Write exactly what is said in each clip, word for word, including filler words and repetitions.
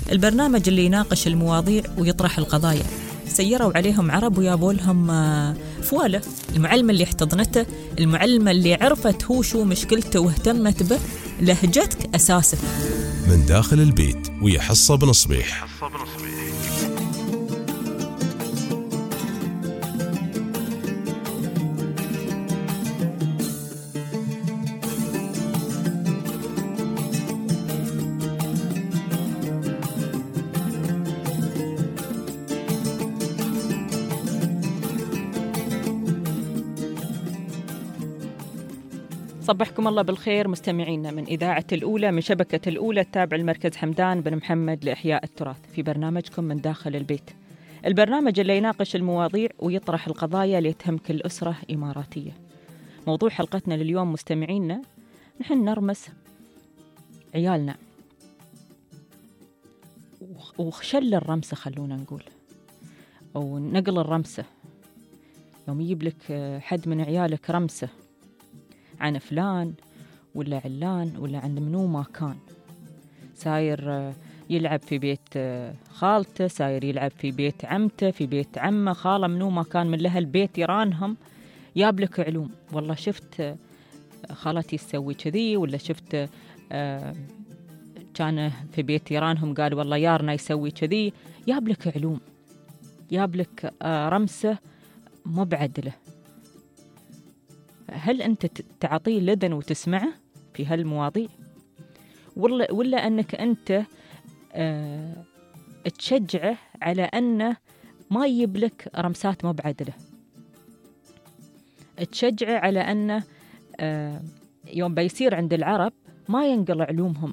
البرنامج اللي يناقش المواضيع ويطرح القضايا. سيروا عليهم عرب ويابوا لهم فوالة. المعلمة اللي احتضنته، المعلمة اللي عرفت هو شو مشكلته واهتمت به، لهجتك أساسك. من داخل البيت ويا حصة بن صبيح. صبحكم الله بالخير مستمعينا من إذاعة الأولى من شبكة الأولى التابع المركز حمدان بن محمد لإحياء التراث في برنامجكم من داخل البيت. البرنامج اللي يناقش المواضيع ويطرح القضايا اللي تهم كل أسرة إماراتية. موضوع حلقتنا لليوم مستمعينا، نحن نرمس عيالنا وخشل الرمسة، خلونا نقول، أو نقل الرمسة. يوم يجيب لك حد من عيالك رمسة عن فلان ولا علان ولا عند منو ما كان، ساير يلعب في بيت خالته، ساير يلعب في بيت عمته، في بيت عمه، خاله، منو ما كان من لها البيت يرانهم، يابلك علوم. والله شفت خالتي تسوي كذي، ولا شفت كان في بيت يرانهم قال والله يارنا يسوي كذي. يابلك علوم، يابلك رمسة مبعدله. هل أنت تعطيه لذن وتسمعه في هالمواضيع، ولا ولا أنك أنت أه تشجعه على أنه ما يجيبلك رمسات مبعدلة، تشجعه على أنه أه يوم بيصير عند العرب ما ينقل علومهم،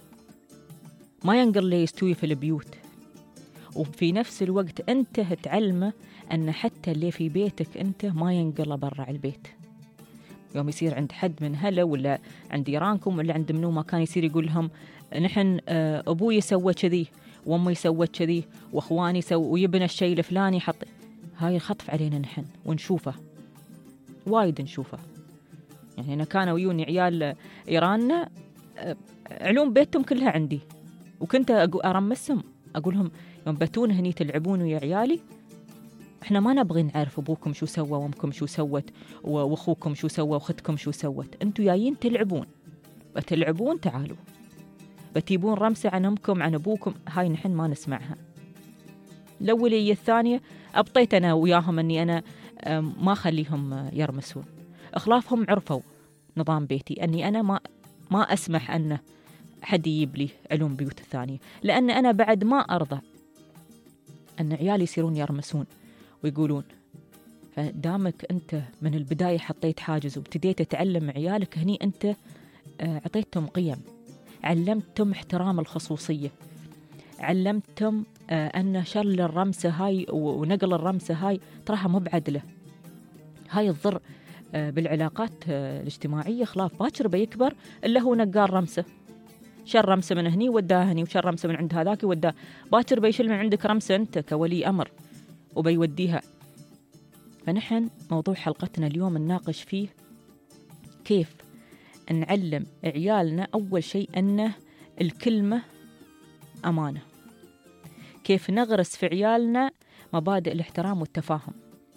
ما ينقل لي يستوي في البيوت، وفي نفس الوقت أنت تعلمه أن حتى اللي في بيتك أنت ما ينقله برا البيت. يوم يصير عند حد من هلا ولا عند جيرانكم ولا عند منو ما كان، يصير يقول لهم نحن أبوي سوى كذي وأمي سوت كذي وأخواني سووا ويبنى الشيء الفلاني حط. هاي الخطف علينا نحن ونشوفه وايد نشوفه. يعني أنا كانوا ويوني عيال إيراننا علوم بيتهم كلها عندي، وكنت أرمسهم أقولهم يوم بتون هني تلعبون ويا عيالي، احنا ما نبغي نعرف ابوكم شو سوى وامكم شو سوت واخوكم شو سوى واختكم شو سوت. انتوا جايين تلعبون، بتلعبون تعالوا، بتيبون رمسة عن امكم عن ابوكم، هاي نحن ما نسمعها. الاولية الثانية ابطيت انا وياهم اني انا ما اخليهم يرمسون. اخلافهم عرفوا نظام بيتي اني انا ما ما اسمح ان حد يجيب لي علوم بيوت الثانية، لان انا بعد ما ارضى ان عيالي يصيرون يرمسون ويقولون. فدامك أنت من البداية حطيت حاجز وابتديت تعلم عيالك، هني أنت عطيتهم قيم، علمتهم احترام الخصوصية، علمتهم أن شل الرمسة هاي ونقل الرمسة هاي تراها مبعدلة، هاي تضر بالعلاقات الاجتماعية. خلاف باكر بيكبر إلا هو نقال رمسة، شل رمسة من هني وداها هني، وشل رمسة من عند هذاك وداه. باكر بيشل من عندك رمسة أنت كولي أمر وبيوديها. فنحن موضوع حلقتنا اليوم نناقش فيه كيف نعلم عيالنا أول شيء أن الكلمة أمانة، كيف نغرس في عيالنا مبادئ الاحترام والتفاهم،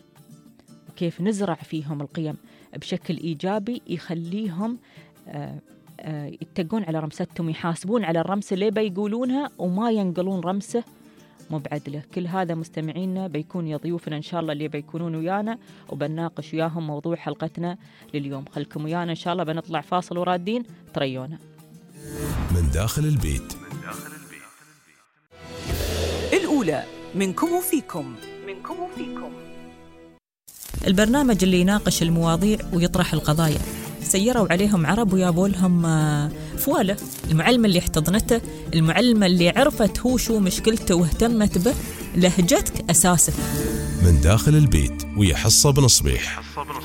وكيف نزرع فيهم القيم بشكل إيجابي يخليهم يتقون على رمستهم، يحاسبون على الرمسة اللي بيقولونها وما ينقلون رمسة مبعدلة. كل هذا مستمعينا بيكون يا ضيوفنا إن شاء الله اللي بيكونون ويانا، وبنناقش وياهم موضوع حلقتنا لليوم. خلكم ويانا إن شاء الله، بنطلع فاصل ورادين تريونا. من داخل البيت. الأولى منكم وفيكم، منكم وفيكم. البرنامج اللي يناقش المواضيع ويطرح القضايا. سيروا عليهم عرب ويابوا لهم فوالة. المعلمة اللي احتضنته، المعلمة اللي عرفت هو شو مشكلته واهتمت به، لهجتك أساسك. من داخل البيت ويا حصة بن صبيح.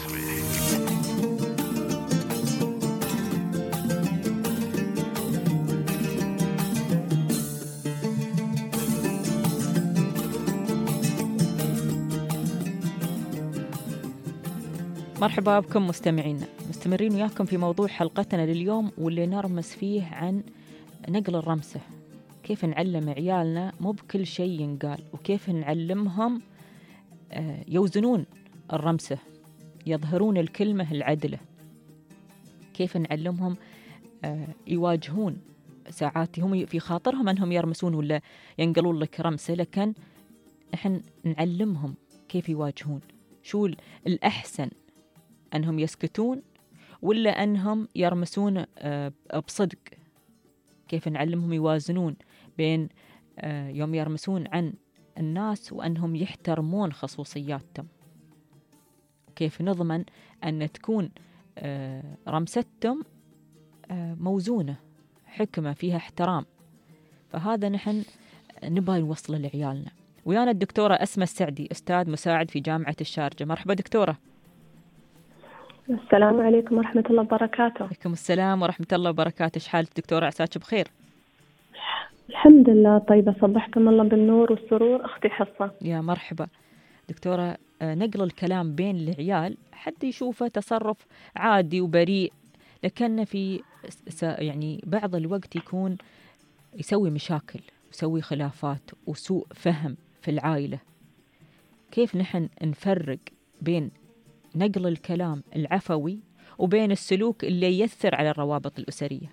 مرحبا بكم مستمعينا، مستمرين وياكم في موضوع حلقتنا لليوم واللي نرمس فيه عن نقل الرمسة. كيف نعلم عيالنا مو بكل شيء ينقال، وكيف نعلمهم يوزنون الرمسة، يظهرون الكلمة العدلة، كيف نعلمهم يواجهون ساعات هم في خاطرهم أنهم يرمسون ولا ينقلون لك رمسة، لكن نحن نعلمهم كيف يواجهون. شو الأحسن، أنهم يسكتون ولا أنهم يرمسون بصدق؟ كيف نعلمهم يوازنون بين يوم يرمسون عن الناس وأنهم يحترمون خصوصياتهم؟ كيف نضمن أن تكون رمستهم موزونة، حكمة فيها احترام؟ فهذا نحن نبغى نوصله لعيالنا. ويانا الدكتورة أسماء السعدي، أستاذ مساعد في جامعة الشارقة. مرحبا دكتورة. السلام عليكم ورحمة الله وبركاته. عليكم السلام ورحمة الله وبركاته. إيش حالك دكتورة؟ عساك بخير؟ الحمد لله طيبة، صبحكم الله بالنور والسرور. أختي حصة. يا مرحبا دكتورة. نقل الكلام بين العيال حد يشوفه تصرف عادي وبريء، لكن في يعني بعض الوقت يكون يسوي مشاكل ويسوي خلافات وسوء فهم في العائلة. كيف نحن نفرق بين نقل الكلام العفوي وبين السلوك اللي يأثر على الروابط الأسرية؟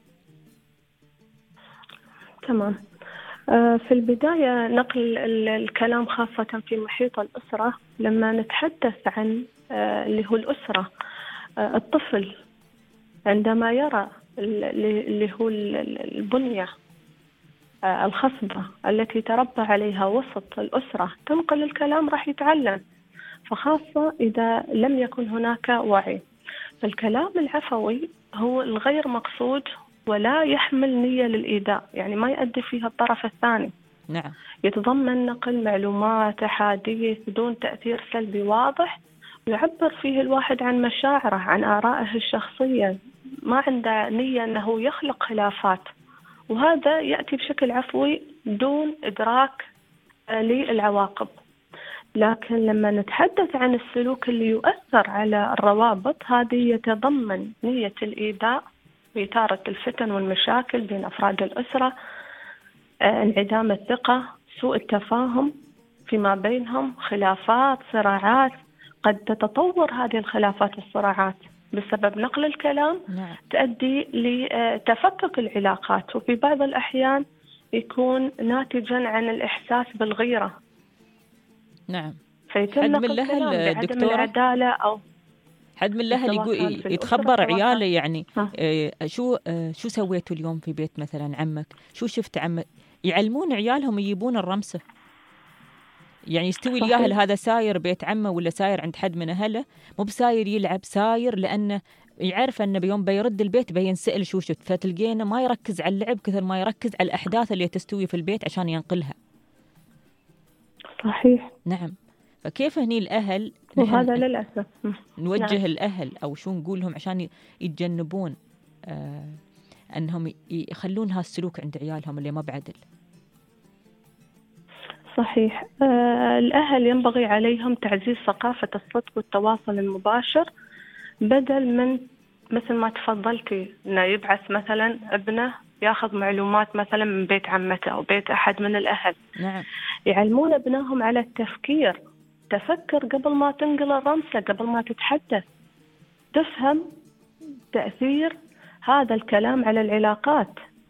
تمام. في البداية نقل الكلام خاصة في محيط الأسرة، لما نتحدث عن اللي هو الأسرة، الطفل عندما يرى اللي هو البنية الخصبة التي تربى عليها وسط الأسرة تنقل الكلام راح يتعلم، فخاصة إذا لم يكن هناك وعي. فالكلام العفوي هو الغير مقصود ولا يحمل نية للإيذاء، يعني ما يؤدي فيها الطرف الثاني. نعم. يتضمن نقل معلومات أحاديث بدون تأثير سلبي واضح، ويعبر فيه الواحد عن مشاعره، عن آرائه الشخصية، ما عنده نية أنه يخلق خلافات، وهذا يأتي بشكل عفوي دون إدراك للعواقب. لكن لما نتحدث عن السلوك اللي يؤثر على الروابط، هذه يتضمن نية الإيذاء وإثارة الفتن والمشاكل بين أفراد الأسرة، انعدام الثقة، سوء التفاهم فيما بينهم، خلافات، صراعات. قد تتطور هذه الخلافات والصراعات بسبب نقل الكلام. نعم. تؤدي لتفكك العلاقات، وفي بعض الأحيان يكون ناتجا عن الإحساس بالغيرة. نعم. فيتم نقل الكلام بعدم العدالة أو حد من الأهل يقول يتخبر عياله، يعني آه شو آه شو سويتوا اليوم في بيت مثلا عمك، شو شفت عمك، يعلمون عيالهم يجيبون الرمسة. يعني يستوي الياهل هذا ساير بيت عمه ولا ساير عند حد من أهله، مو بساير يلعب، ساير لأنه يعرف أنه بيوم بيرد البيت بينسأل شو شفت، فتلقينا ما يركز على اللعب كثر ما يركز على الأحداث اللي تستوي في البيت عشان ينقلها. صحيح. نعم. فكيف هني الأهل، وهذا للأسف نوجه نعم. الأهل أو شو نقول لهم عشان يتجنبون آه أنهم يخلون هالسلوك عند عيالهم اللي ما بعدل؟ صحيح. آه الأهل ينبغي عليهم تعزيز ثقافة الصدق والتواصل المباشر، بدل من مثل ما تفضلتي إنه يبعث مثلا ابنه ياخذ معلومات مثلا من بيت عمته أو بيت أحد من الأهل. نعم. يعلمون ابنائهم على التفكير، تفكر قبل ما تنقل الرمسة، قبل ما تتحدث، تفهم تأثير هذا الكلام على العلاقات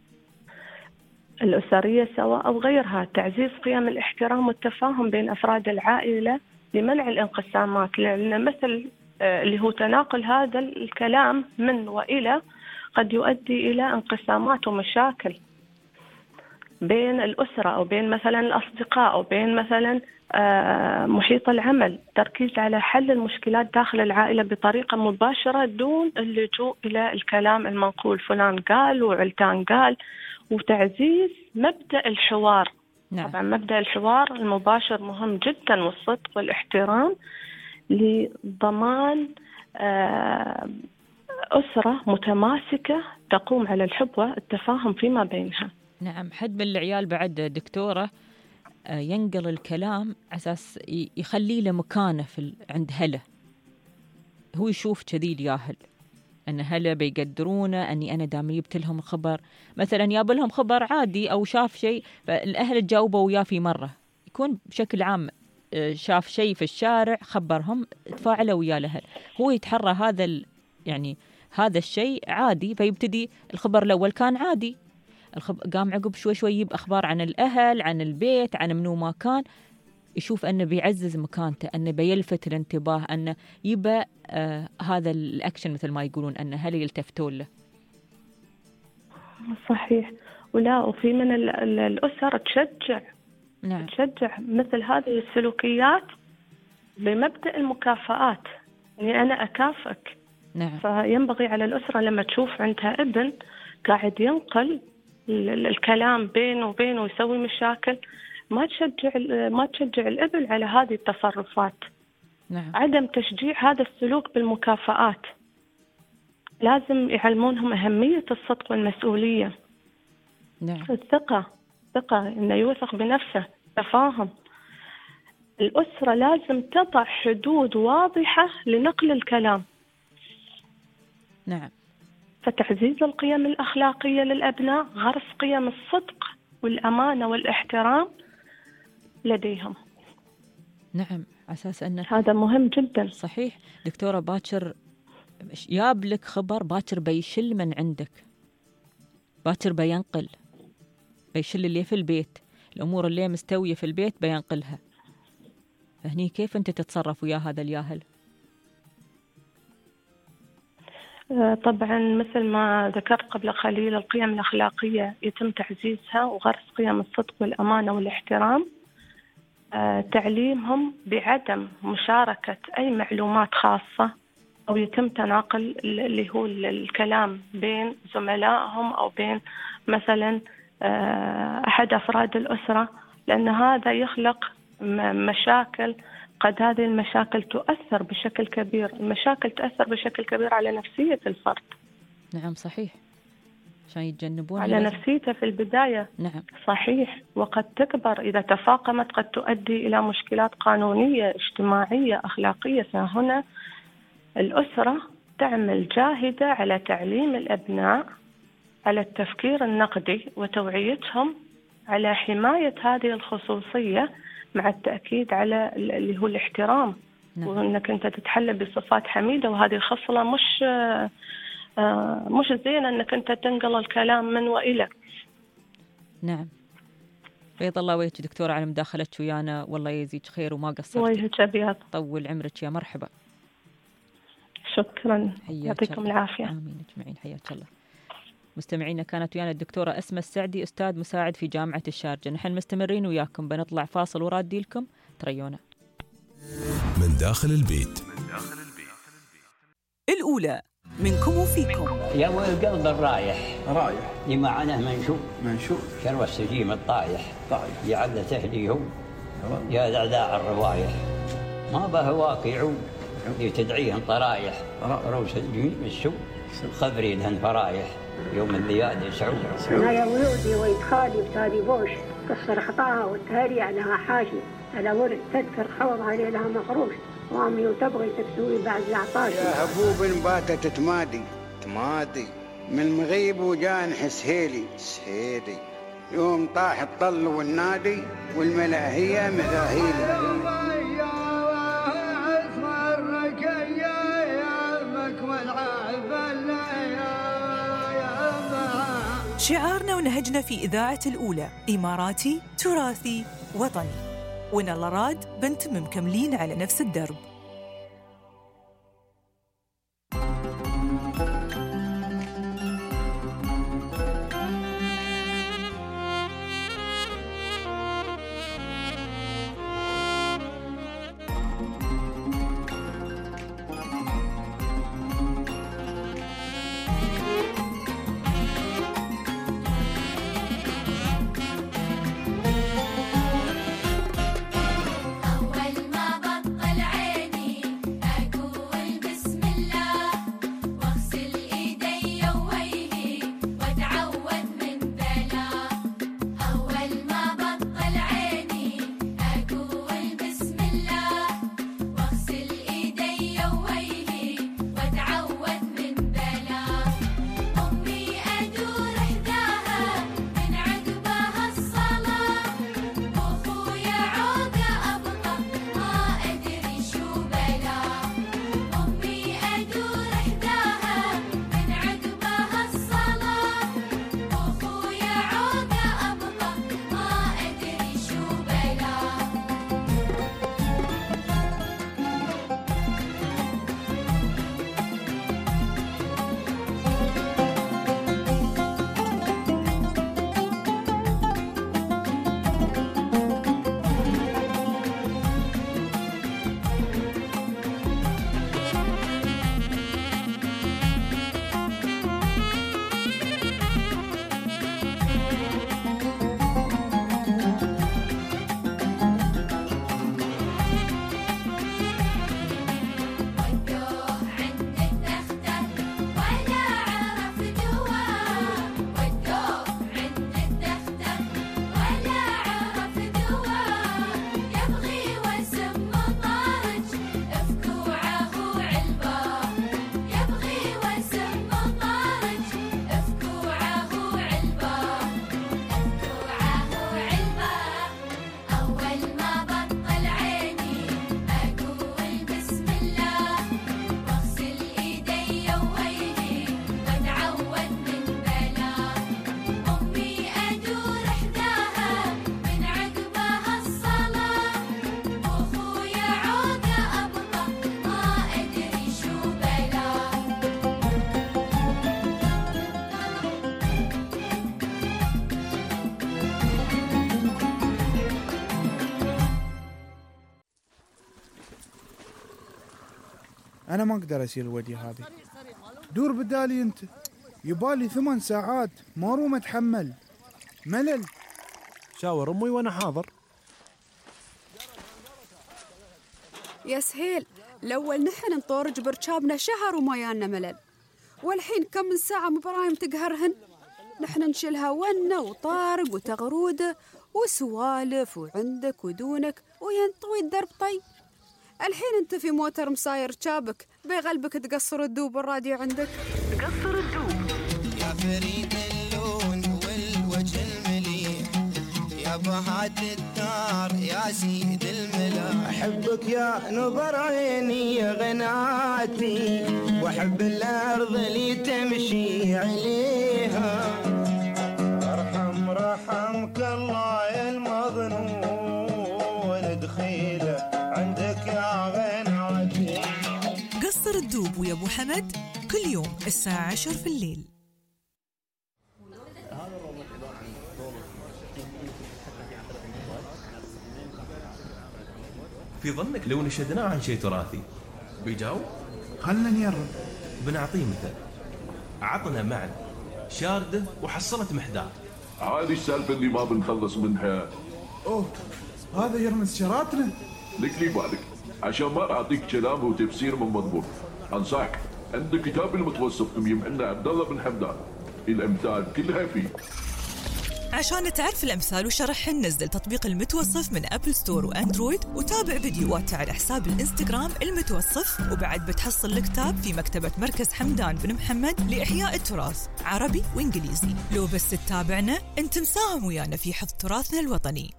الأسرية سواء أو غيرها. تعزيز قيم الاحترام والتفاهم بين أفراد العائلة لمنع الانقسامات، لأن مثل اللي هو تناقل هذا الكلام من وإلى قد يؤدي إلى انقسامات ومشاكل بين الأسرة أو بين مثلا الأصدقاء أو بين مثلا محيط العمل. تركيز على حل المشكلات داخل العائلة بطريقة مباشرة دون اللجوء إلى الكلام المنقول، فلان قال وعلتان قال. وتعزيز مبدأ الحوار. نعم. طبعا مبدأ الحوار المباشر مهم جدا، والصدق والاحترام لضمان أسرة متماسكة تقوم على الحب والتفاهم فيما بينها. نعم. حد من العيال بعد دكتورة ينقل الكلام أساس يخلي له مكانة في عند هله، هو يشوف كذي الياهل، أن هلا بيقدرونه أني أنا دام جبت لهم خبر، مثلا جاب لهم خبر عادي أو شاف شيء فالأهل تجاوبوا وياه في مرة، يكون بشكل عام شاف شيء في الشارع خبرهم تفاعلوا وياه الأهل، هو يتحرى هذا ال... يعني هذا الشيء عادي، فيبتدي الخبر الأول كان عادي، الخب... قام عقب شوي شوي يجيب أخبار عن الأهل، عن البيت، عن منو ما كان، يشوف أنه بيعزز مكانته، أنه بيلفت الانتباه، أنه يبقى آه هذا الأكشن مثل ما يقولون، أنه هل يلتفتون له. صحيح. ولا وفي من ال... ال... الأسر تشجع نعم. تشجع مثل هذه السلوكيات بمبدأ المكافآت، يعني أنا أكافئك. نعم. فينبغي على الأسرة لما تشوف عندها ابن قاعد ينقل الكلام بينه وبينه ويسوي مشاكل، ما تشجع ما تشجع الابن على هذه التصرفات. نعم. عدم تشجيع هذا السلوك بالمكافآت. لازم يعلمونهم أهمية الصدق والمسؤولية. نعم. الثقة، ثقة إنه يوثق بنفسه، تفاهم. الأسرة لازم تضع حدود واضحة لنقل الكلام. نعم. فتعزيز القيم الأخلاقية للأبناء، غرس قيم الصدق والأمانة والاحترام لديهم. نعم. أساس أن هذا مهم جدا. صحيح. دكتورة باكر ياب لك خبر باكر بيشل من عندك، باكر بينقل، بيشل اللي في البيت، الأمور اللي مستوية في البيت بينقلها. فهني كيف أنت تتصرف ويا هذا الياهل؟ طبعا مثل ما ذكرت قبل قليل، القيم الأخلاقية يتم تعزيزها وغرس قيم الصدق والأمانة والاحترام. تعليمهم بعدم مشاركة أي معلومات خاصة أو يتم تناقل اللي هو الكلام بين زملائهم أو بين مثلا أحد أفراد الأسرة، لأن هذا يخلق مشاكل. قد هذه المشاكل تؤثر بشكل كبير، المشاكل تؤثر بشكل كبير على نفسية الفرد. نعم صحيح، عشان يتجنبون على نفسيته في البداية. نعم صحيح. وقد تكبر إذا تفاقمت، قد تؤدي إلى مشكلات قانونية اجتماعية أخلاقية. فهنا الأسرة تعمل جاهدة على تعليم الأبناء على التفكير النقدي وتوعيتهم على حماية هذه الخصوصية، مع التأكيد على اللي هو الاحترام. نعم. وأنك أنت تتحلى بصفات حميدة، وهذه خصلة مش آه مش زين أنك أنت تنقل الكلام من وإلى. نعم. بيض الله وجهك دكتورة على مداخلتك ويانا، والله يزيد خير وما قصرت. وجهك أبيض. طول عمرك يا مرحبا. شكرا، يعطيكم العافية. آمين أجمعين، حياك الله. مستمعينا، كانت ويانا الدكتورة أسماء السعدي، أستاذ مساعد في جامعة الشارقة. نحن مستمرين وياكم، بنطلع فاصل ورادي لكم، تريونا. من داخل البيت. الأولى منكم وفيكم. يا والقلب الرايح رايح اللي معنا منشوف منشوف شروى السجيم الطايح طايح يا عبد تهديهم يا ذعذاع الروايح، ما به واقعون اللي تدعيهم طرايح، روس الجميل السوء خبري لهن فرايح يوم الذياد يسعون. أنا يا ولودي ويتخالي وتالي بوش، كسر خطاها والتهري عليها حاشي، على ورد تذكر خوض علي لها مخروش، وامي وتبغي تكسوي بعد العطاش. يا هبوب باتت تمادي تمادي من مغيب وجان حس هيلي سهيلي، يوم طاح الطل والنادي والملاهية مذاهيلي. شعارنا ونهجنا في إذاعة الأولى إماراتي تراثي وطني، ونال راد بنت مكملين على نفس الدرب. أول ما بطل عين أنا ما أقدر أسير الودي هذه. دور بدالي أنت. يبالي ثمان ساعات ما روم أتحمل، ملل. شاور أمي وأنا حاضر. يا سهيل، الأول نحن نطورج برشابنا شهر وما يانا ملل، والحين كم من ساعة مبراهيم تقهرهن. نحن نشيلها ونة وطارق وتغرودة وسوالف وعندك ودونك وينطوي الدرب. طي الحين انت في موتر مساير شابك بيغلبك تقصر الدوب الراديو عندك. تقصر الدوب يا فريد اللون والوجه المليح، يا بهات الدار يا سيد الملا. أحبك يا نظر عيني يا غناتي، وأحب الأرض اللي تمشي عليها. ارحم رحمك الله يا المظنون، دخيله عندك يا غناتي. قصر الدوب ويا أبو حمد كل يوم الساعة عشر في الليل. في ظنك لو نشدناه عن شيء تراثي بيجاوب؟ خلنا نجرب. بنعطيه مثل عطنا معا شاردة وحصلت محدار. هذه السالفة اللي ما بنخلص منها. أوه هذا يرمز شراتنا. لك لي بالك عشان ما أعطيك كلام وتفسير من مضبوط. أنصحك عند كتاب المتوسط يمحنا عبد الله بن حمدان، الأمثال كلها فيه. عشان تعرف الأمثال وشرحهن نزل تطبيق المتوصف من أبل ستور وأندرويد، وتابع فيديوهات على حساب الإنستغرام المتوصف. وبعد بتحصل الكتاب في مكتبة مركز حمدان بن محمد لإحياء التراث عربي وإنجليزي. لو بس تتابعنا أنت مساهم ويانا في حفظ تراثنا الوطني.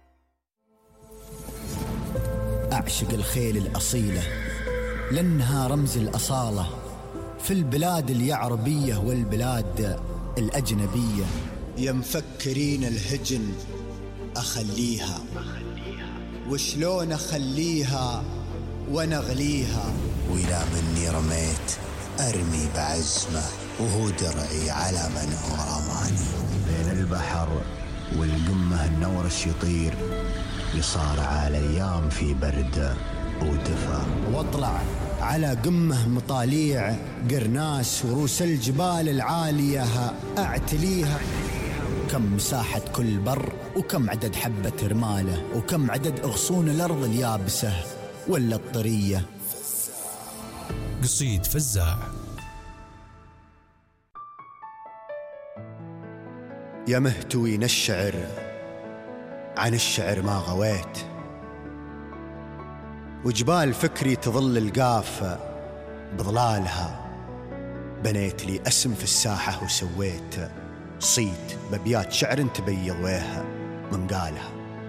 أعشق الخيل الأصيلة لأنها رمز الأصالة في البلاد اليعربية والبلاد الأجنبية. يا مفكرين الهجن أخليها، وشلون أخليها ونغليها. وإلى مني رميت أرمي بعزمه، وهو درعي على من هو رماني. بين البحر والقمة النورش يطير، يصارع الأيام في برد ودفا. واطلع على قمة مطاليع قرناس وروس الجبال العالية أعتليها. كم مساحة كل بر، وكم عدد حبة رمالة، وكم عدد أغصون الأرض اليابسة ولا الطرية. قصيد فزاع. يا مهتوين الشعر عن الشعر ما غويت، وجبال فكري تظل القافة بظلالها. بنيت لي اسم في الساحة وسويت صيت ببيات شعر تبيض ويها من قالها.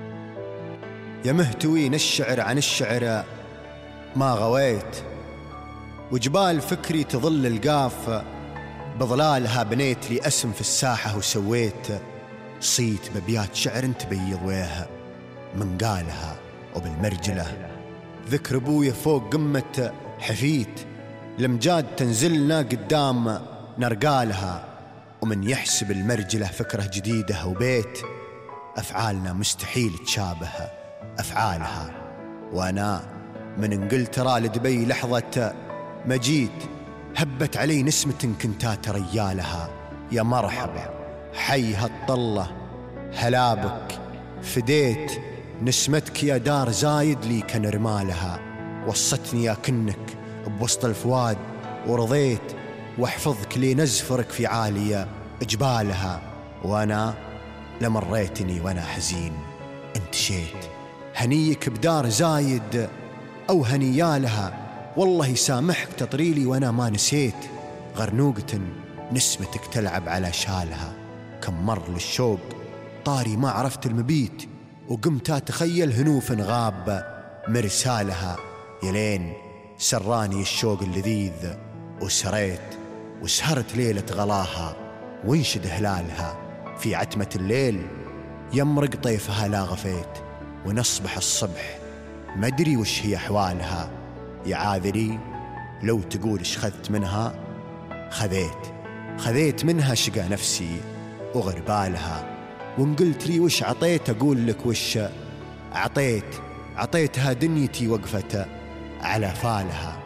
يا مهتوين الشعر عن الشعر ما غويت، وجبال فكري تظل القافة بظلالها. بنيت لي اسم في الساحة وسويت صيت ببيات شعر تبيض ويها من قالها. وبالمرجلة ذكر ابويا فوق قمة حفيت، لمجاد تنزلنا قدام نرقالها. ومن يحسب المرجلة فكرة جديدة وبيت، أفعالنا مستحيل تشابه أفعالها. وأنا من انجلترا لدبي لحظة مجيت، هبت علي نسمة كنتات ريالها. يا مرحبا حي هالطلة هلابك، فديت نسمتك يا دار زايد لي كان رمالها. وصتني يا كنك بوسط الفواد ورضيت، واحفظك لي نزفرك في عالية جبالها. وانا لمريتني وانا حزين انتشيت، هنيك بدار زايد او هنيالها. والله يسامحك تطريلي وانا ما نسيت، غرنوقة نسمتك تلعب على شالها. كم مر للشوق طاري ما عرفت المبيت، وقمت أتخيل هنوف غاب مرسالها. يلين سراني الشوق اللذيذ وسريت، وسهرت ليلة غلاها وانشد هلالها. في عتمة الليل يمرق طيفها لا غفيت، ونصبح الصبح مدري وش هي أحوالها. يا عاذري لو تقول اش خذت منها، خذيت خذيت منها شقى نفسي وغربالها. وان قلت لي وش عطيت أقول لك وش عطيت، عطيتها دنيتي وقفت على فالها.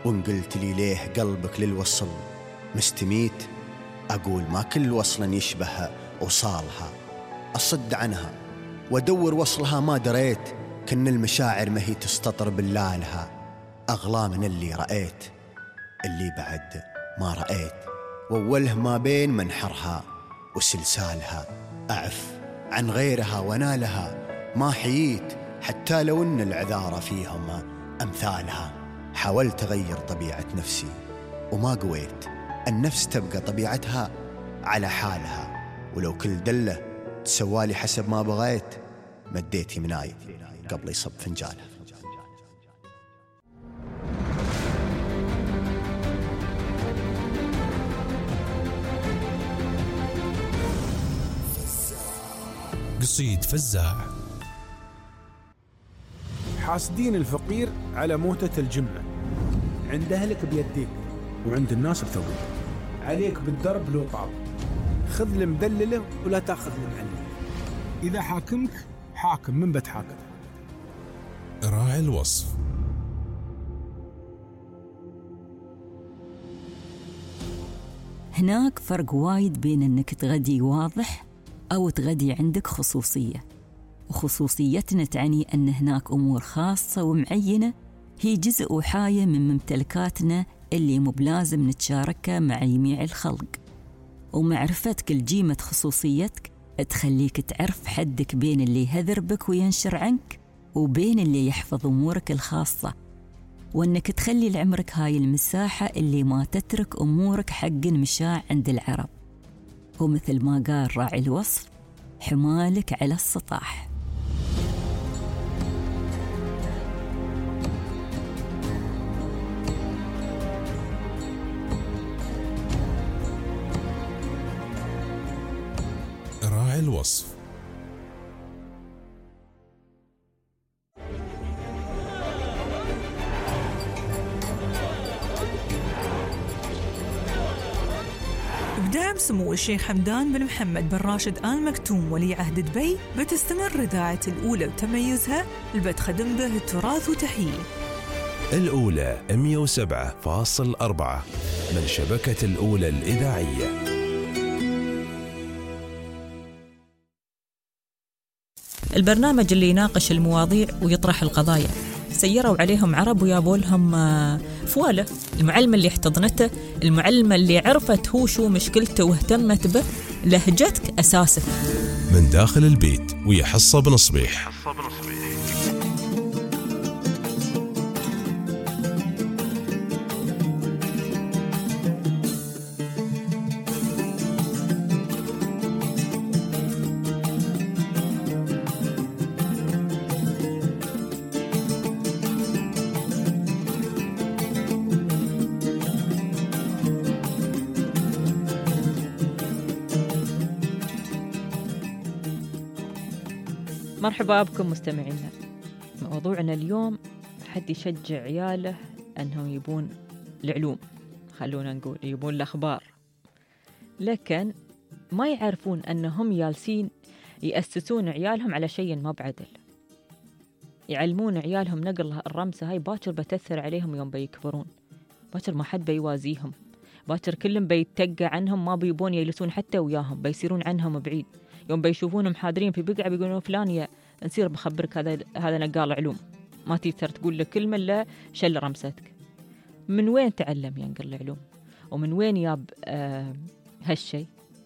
وإن قلت لي ليه قلبك للوصل مستميت، أقول ما كل وصل يشبه وصالها، أصد عنها وأدور وصلها ما دريت، كن المشاعر ما هي تستطر باللالها، أغلى من اللي رأيت اللي بعد ما رأيت، وأوله ما بين منحرها وسلسالها، أعف عن غيرها ونالها ما حييت، حتى لو أن العذارى فيهم أمثالها، حاولت أغير طبيعة نفسي وما قويت، النفس تبقى طبيعتها على حالها، ولو كل دلة تسوالي حسب ما بغيت، مديت يمناي قبل يصب فنجالها. قصيد فزاع. حاسدين الفقير على موتة الجمة، عند أهلك بيديك وعند الناس بثوبك، عليك بالدرب لو طاب، خذ المدلله ولا تاخذ المعلم، إذا حاكمك حاكم من بتحاكم. راعي الوصف. هناك فرق وايد بين أنك تغدي واضح أو تغدي عندك خصوصية، وخصوصيتنا تعني أن هناك أمور خاصة ومعينة هي جزء وحاية من ممتلكاتنا اللي مو بلازم نتشاركها مع جميع الخلق، ومعرفتك لجيمة خصوصيتك تخليك تعرف حدك بين اللي يهذر بك وينشر عنك وبين اللي يحفظ أمورك الخاصة، وأنك تخلي لعمرك هاي المساحة اللي ما تترك أمورك حق مشاع عند العرب، ومثل ما قال راعي الوصف حمالك على السطاح. راعي الوصف. بدعم سمو الشيخ حمدان بن محمد بن راشد آل مكتوم ولي عهد دبي، بتستمر إذاعة الأولى وتميزها اللي بتخدم به التراث وتحييه. الأولى مئة وسبعة فاصلة أربعة من شبكة الأولى الإذاعية. البرنامج اللي يناقش المواضيع ويطرح القضايا، سيروا عليهم عرب ويابوا لهم فوالة. المعلمة اللي احتضنته، المعلمة اللي عرفت هو شو مشكلته واهتمت به، لهجتك أساسك. من داخل البيت ويا حصة بن صبيح. مرحبا بكم مستمعينا. موضوعنا اليوم حد يشجع عياله أنهم يبون العلوم، خلونا نقول يبون الأخبار، لكن ما يعرفون أنهم جالسين يأسسون عيالهم على شيء ما بعدل، يعلمون عيالهم نقل الرمسة هاي باكر بتأثر عليهم يوم بيكبرون، باكر ما حد بيوازيهم، باكر كلهم بيتقى عنهم، ما بيبون يجلسون حتى وياهم، بيصيرون عنهم بعيد، يوم بيشوفونهم حاضرين في بقعة بيقولون فلان يا نصير بخبرك هذا هذا نقال علوم، ما تقدر تقول له كلمة إلا شل رمستك. من وين تعلم ينقل العلوم؟ ومن وين ياب آه هالشي؟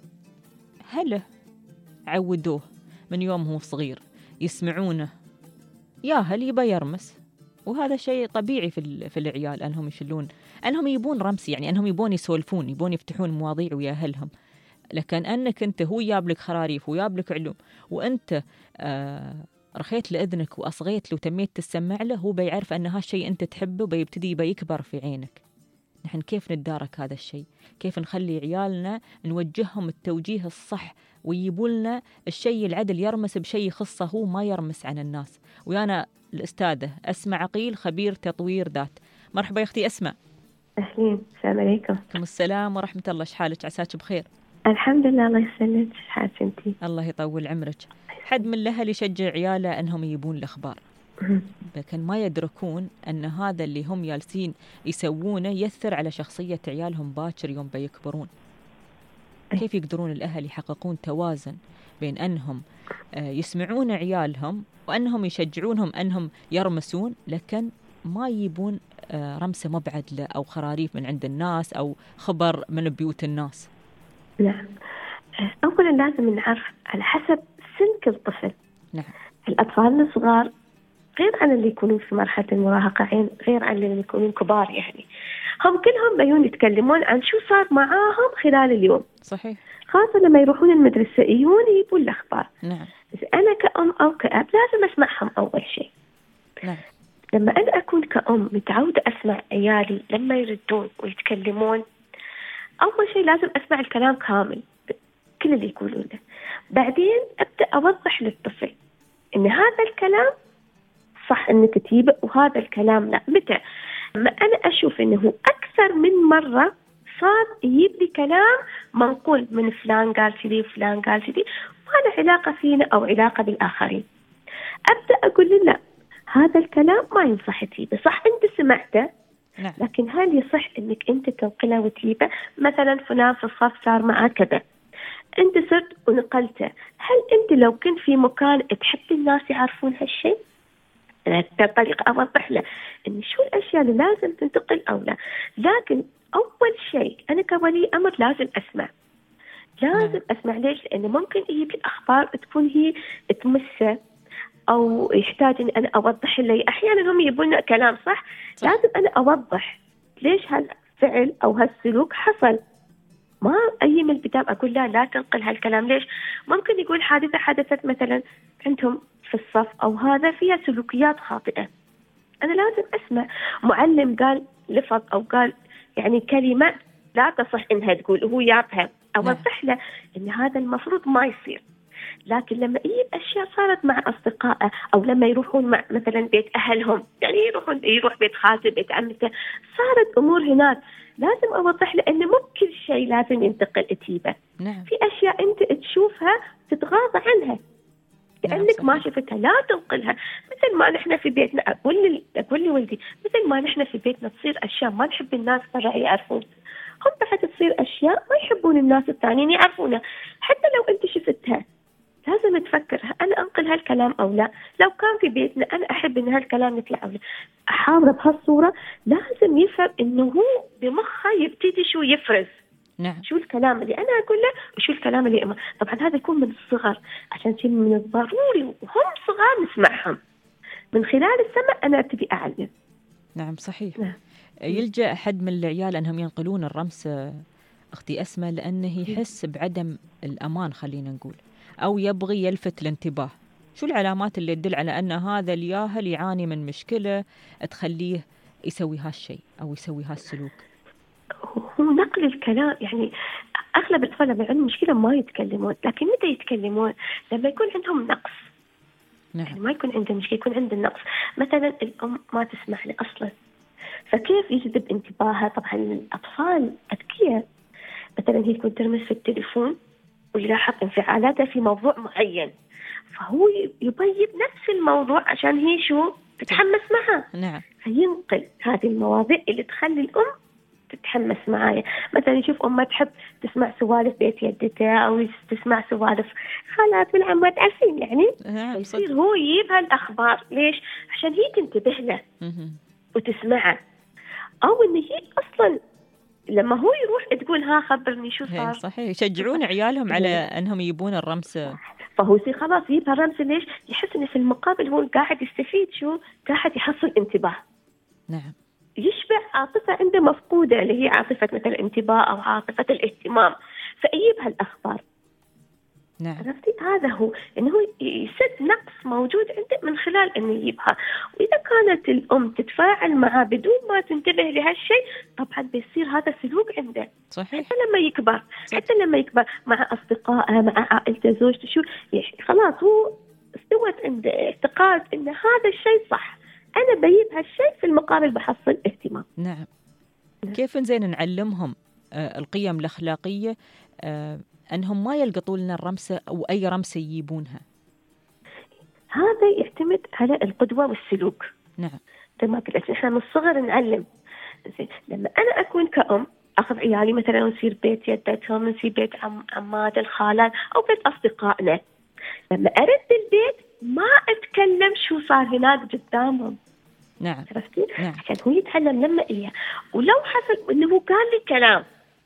هله عودوه من يوم هو صغير، يسمعونه يا هل يبى يرمس، وهذا شيء طبيعي في في العيال أنهم يشلون، أنهم يبون رمس، يعني أنهم يبون يسولفون، يبون يفتحون مواضيع ويا أهلهم. لكن أنك أنت هو يابلك خراريف ويابلك علوم وأنت آه رخيت لإذنك وأصغيت له وتميت تسمع له، هو بيعرف أن هالشيء أنت تحبه بيبتدي بيكبر في عينك. نحن كيف نتدارك هذا الشيء؟ كيف نخلي عيالنا نوجههم التوجيه الصح ويجيبولنا الشيء العدل، يرمس بشيء خصه هو، ما يرمس عن الناس. ويانا الأستاذة أسماء عقيل، خبير تطوير ذات. مرحبا يا أختي أسماء. أهلين، السلام عليكم. عليكم السلام ورحمة الله، شحالك؟ عساك بخير؟ الحمد لله، الله يسلمك. شحالك انتي؟ الله يطول عمرك. حد من الأهل يشجع عياله أنهم يجيبون الأخبار؟ لكن ما يدركون أن هذا اللي هم جالسين يسوونه يأثر على شخصية عيالهم باكر يوم بيكبرون. كيف يقدرون الأهل يحققون توازن بين أنهم يسمعون عيالهم وأنهم يشجعونهم أنهم يرمسون، لكن ما يجيبون رمسة مبعد أو خراريف من عند الناس أو خبر من بيوت الناس؟ نعم، أولا لازم نعرف على حسب سن كل طفل. نعم. الأطفال الصغار غير عن اللي يكونون في مرحلة المراهقة، غير عن اللي يكونون كبار، يعني هم كلهم بيون يتكلمون عن شو صار معاهم خلال اليوم. صحيح. خاصة لما يروحون المدرسة يجون يجيبون الأخبار. نعم. أنا كأم أو كأب لازم أسمعهم أول شيء. نعم. لما أنا أكون كأم متعودة أسمع عيالي لما يردون ويتكلمون، أول شيء لازم أسمع الكلام كامل كل اللي يقولونه، بعدين أبدأ أوضح للطفل إن هذا الكلام صح إنك تجيبه وهذا الكلام لا. متى ما أنا أشوف إنه أكثر من مرة صار يجيب لي كلام منقول من فلان قال كذي فلان قال كذي ما له علاقة فينا أو علاقة بالآخرين، أبدأ أقول له لا، هذا الكلام ما ينصح تجيبه. صح أنت سمعته، نعم. لكن هل يصح إنك أنت تنقله وتجيبه؟ مثلا فلان في الصف صار معه كذا، أنت صرت ونقلته، هل أنت لو كنت في مكان تحب الناس يعرفون هالشيء؟ بطريقة أوضح له إن شو الأشياء اللي لازم تنتقل أو لا. لكن أول شيء أنا كولي أمر لازم أسمع، لازم أسمع. ليش؟ لأنه ممكن يجيب لي أخبار تكون هي تمسه أو يحتاج إن أنا أوضح له. أحيانا هم يبون كلام صح, صح لازم أنا أوضح ليش هالفعل أو هالسلوك حصل. ما أي من البداية أقول لا لا تنقل هالكلام. ليش؟ ممكن يقول حادثة حدثت مثلا عندهم في الصف أو هذا فيها سلوكيات خاطئة، أنا لازم أسمع. معلم قال لفظ أو قال يعني كلمة لا تصح إنها تقول وهو يابها، أوضح له إن هذا المفروض ما يصير. لكن لما يجيب أشياء صارت مع أصدقائه أو لما يروحون مع مثلا بيت أهلهم، يعني يروحون يروح بيت خالته بيت عمته، صارت أمور هناك، لازم أوضح له إن مو كل شيء لازم ينتقل تجيبه. نعم. في أشياء أنت تشوفها تتغاضى عنها لأنك نعم ما شفتها، لا تنقلها. مثل ما نحن في بيتنا، أقول أقول لي ولدي مثل ما نحن في بيتنا تصير أشياء ما نحب الناس برا يعرفون، هم بعد تصير أشياء ما يحبون الناس الثانيين يعرفونها. حتى لو أنت شفتها لازم تفكر أنا أنقل هالكلام أو لا. لو كان في بيتنا أنا أحب إن هالكلام يطلع أو لا، أحاول بهالصورة. لازم يفهم إنه هو بمخه يبتدي شو يفرز. نعم. شو الكلام اللي أنا أقول له وشو الكلام اللي أما. طبعا هذا يكون من الصغر، عشان شيء من الضروري وهم صغار نسمعهم. من خلال السمع أنا أبتدي أعلم. نعم صحيح. نعم. يلجأ أحد من العيال أنهم ينقلون الرمس أختي أسماء لأنه يحس بعدم الأمان خلينا نقول، أو يبغي يلفت الانتباه. شو العلامات اللي تدل على أن هذا الياهل يعاني من مشكلة تخليه يسوي هالشيء أو يسوي هالسلوك؟ هو نقل الكلام. يعني أغلب الأطفال لما عندهم مشكلة ما يتكلمون، لكن متى يتكلمون؟ لما يكون عندهم نقص. نعم. يعني ما يكون عنده مشكلة، يكون عنده نقص. مثلا الأم ما تسمح له أصلا، فكيف يجذب انتباهها؟ طبعا الأطفال أذكياء، مثلا هي تكون ترمس في التليفون ويلاحظ انفعالاتها في موضوع معين، فهو يبيض نفس الموضوع عشان هي شو تتحمس معها. نعم. فينقل هذه المواضيع اللي تخلي الأم تتحمس معايا. مثلا يشوف أمه تحب تسمع سوالف بيت يدتها أو تسمع سوالف خالات والعمات، عارفين يعني. نعم. يصير هو يجيبها الأخبار. ليش؟ عشان هي تنتبه له وتسمعه، أو إن هي أصلا لما هو يروح تقول ها خبرني شو صار. صحيح. يشجعون عيالهم على أنهم يجيبون الرمس، فهو يصير خلاص يجيبها الرمس. ليش؟ يحس إن في المقابل هو قاعد يستفيد، شو قاعد يحصل انتباه. نعم. يشبع عاطفة عنده مفقودة اللي هي عاطفة مثل الانتباه أو عاطفة الاهتمام، فيجيبها الأخبار. نعم. عرفتي؟ هذا هو إنه يسد نقص موجود عنده من خلال إنه يجيبها. وإذا كانت الأم تتفاعل معه بدون ما تنتبه لهالشيء، طبعا بيصير هذا سلوك عنده. صحيح. حتى لما يكبر، صحيح. حتى لما يكبر مع أصدقائه مع عائلته زوجته شو يعني خلاص هو استوت عنده اعتقاد إن هذا الشيء صح، أنا بجيب هالشيء في المقابل بحصل اهتمام. نعم. كيف زين نعلمهم آه القيم الأخلاقية آه أنهم ما يلقطوا لنا الرمسة أو أي رمسة يجيبونها؟ هذا يعتمد على القدوة والسلوك. نعم. زي ما قلت احنا من الصغر نعلم. زين لما انا اكون كأم اخذ عيالي مثلا ونصير بيت جدتهم، نصير بيت عم عمات الخالات او بيت اصدقائنا، لما ارد البيت ما اتكلم شو صار هناك قدامهم. نعم. عرفتي؟ نعم. عشان هو يتعلم لما إياه. ولو حصل انه هو قال لي كلام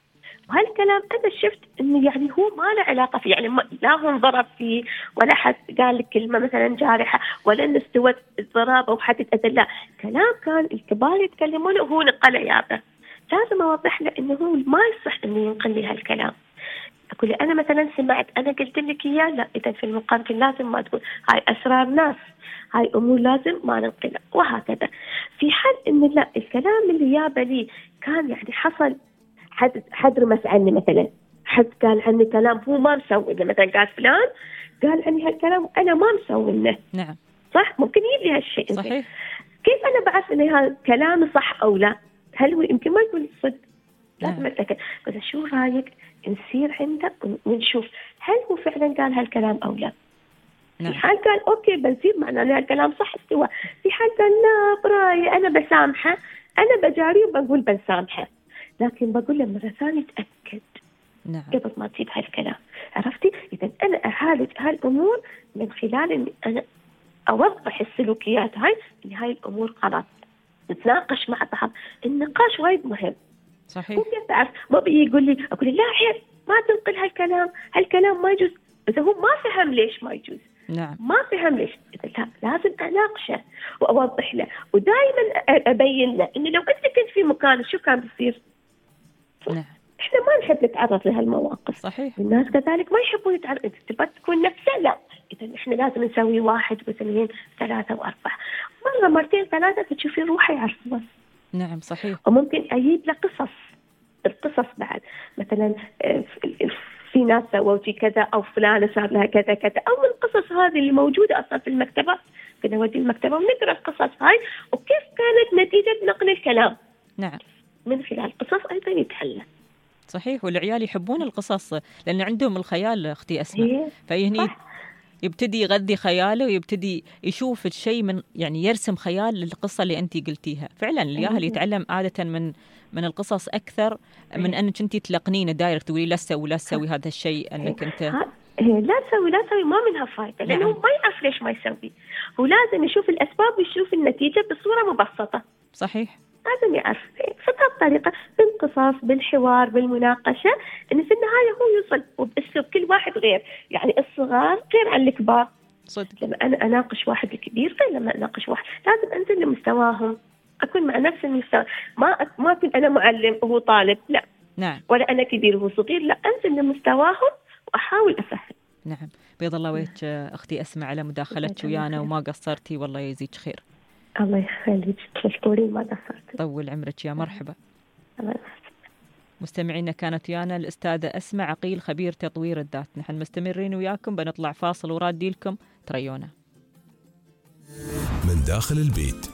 وهالكلام انا شفت انه يعني هو ما له علاقه فيه، يعني لا هو انضرب فيه ولا حد قال لك كلمه مثلا جارحه ولا انه استوت الضرب او حد اتاذى، لا، كلام كان الكبار يتكلمونه وهو نقله يابه، لازم اوضح له انه هو ما يصح انه ينقل لي هالكلام. اقول له انا مثلا سمعت، انا قلت لك اياه، لا اذا في المقابل لازم ما تقول، هاي اسرار ناس، هاي امور لازم ما ننقلها، وهكذا. في حال انه لا الكلام اللي يابه لي كان يعني حصل حد حد رمس عني مثلا، حد قال عني كلام هو ما مسوي له، مثلا قال فلان قال عني هالكلام وانا ما مسوي له. نعم. صح، ممكن يجي هالشيء. صحيح. كيف انا بعرف ان هذا كلامي صح او لا؟ هل هو يمكن ما يقول الصدق؟ لازم نعم. اتاكد. بس شو رايك نسير عنده ونشوف هل هو فعلا قال هالكلام او لا. نعم. في حال قال اوكي بنسير معناه ان هالكلام صح استوى، في حال قال لا برايي انا بسامحه، انا بجاريه وبقول بنسامحه، لكن بقول له مرة ثانية تأكد. نعم. قبل ما تجيب هالكلام. عرفتي؟ إذا أنا أعالج هالأمور من خلال إني أنا أوضح السلوكيات هاي، إن هاي الأمور غلط، نتناقش مع بعض. النقاش وايد مهم. صحيح. مو كيف تعرف ما بيجي يقول لي أقول له لا عيب ما تنقل هالكلام، هالكلام ما يجوز، إذا هو ما فهم ليش ما يجوز. نعم. ما فهم ليش، إذا لا لازم أناقشه وأوضح له، ودائما أبين له إنه لو أنت كنت في مكان شو كان بيصير. نعم. احنا ما نحب نتعرض لهالمواقف. صحيح. الناس كذلك ما يحبون يتعرض، اذا تبغى تكون نفسه لا، اذا احنا لازم نسوي واحد واثنين ثلاثه واربعه، مره مرتين ثلاثه تشوفين روحه يعرفون. نعم صحيح. وممكن اجيب له قصص، القصص بعد مثلا في ناس سووا كذا او فلانه صار لها كذا كذا، او من القصص هذه اللي موجوده اصلا في المكتبات، كنا نودي المكتبه ونقرا القصص هاي وكيف كانت نتيجه نقل الكلام. نعم. من خلال القصص ايضا يتعلم. صحيح. والعيال يحبون القصص لأن عندهم الخيال أختي أسماء، فيهني يبتدي يغذي خياله ويبتدي يشوف الشيء من يعني يرسم خيال للقصة اللي أنتي قلتيها. فعلا الياهل يتعلم عادة من من القصص أكثر من أنك أنتي تلقنينه دايركت تقولي لا تسوي لا تسوي هذا الشيء أنك أنت لا تسوي لا تسوي، ما منها فايدة، لأنه نعم. ما يعرف ليش ما يسوي، هو لازم يشوف الأسباب ويشوف النتيجة بصورة مبسطة. صحيح. لازم يعرف بهالطريقة بالقصص بالحوار بالمناقشة، إن في النهاية هو يوصل وبأسلوب كل واحد غير، يعني الصغار غير عن الكبار. صدق. لما أنا أناقش واحد الكبير غير لما أناقش واحد، لازم أنزل لمستواهم، أكون مع نفس المستوى، ما ما أكون أنا معلم وهو طالب، لا. نعم. ولا أنا كبير وهو صغير، لا، أنزل لمستواهم وأحاول أفهم. نعم. بيض الله وجهك أختي أسماء على مداخلتك ويانا وما قصرتي، والله يزيدك خير. الله يخليك، تشكري ما قصرتي. طول عمرك يا مرحبا. الله مستمعينا كانت ويانا الأستاذة أسماء عقيل خبير تطوير الذات. نحن مستمرين وياكم، بنطلع فاصل ورادي لكم تريونا من داخل البيت.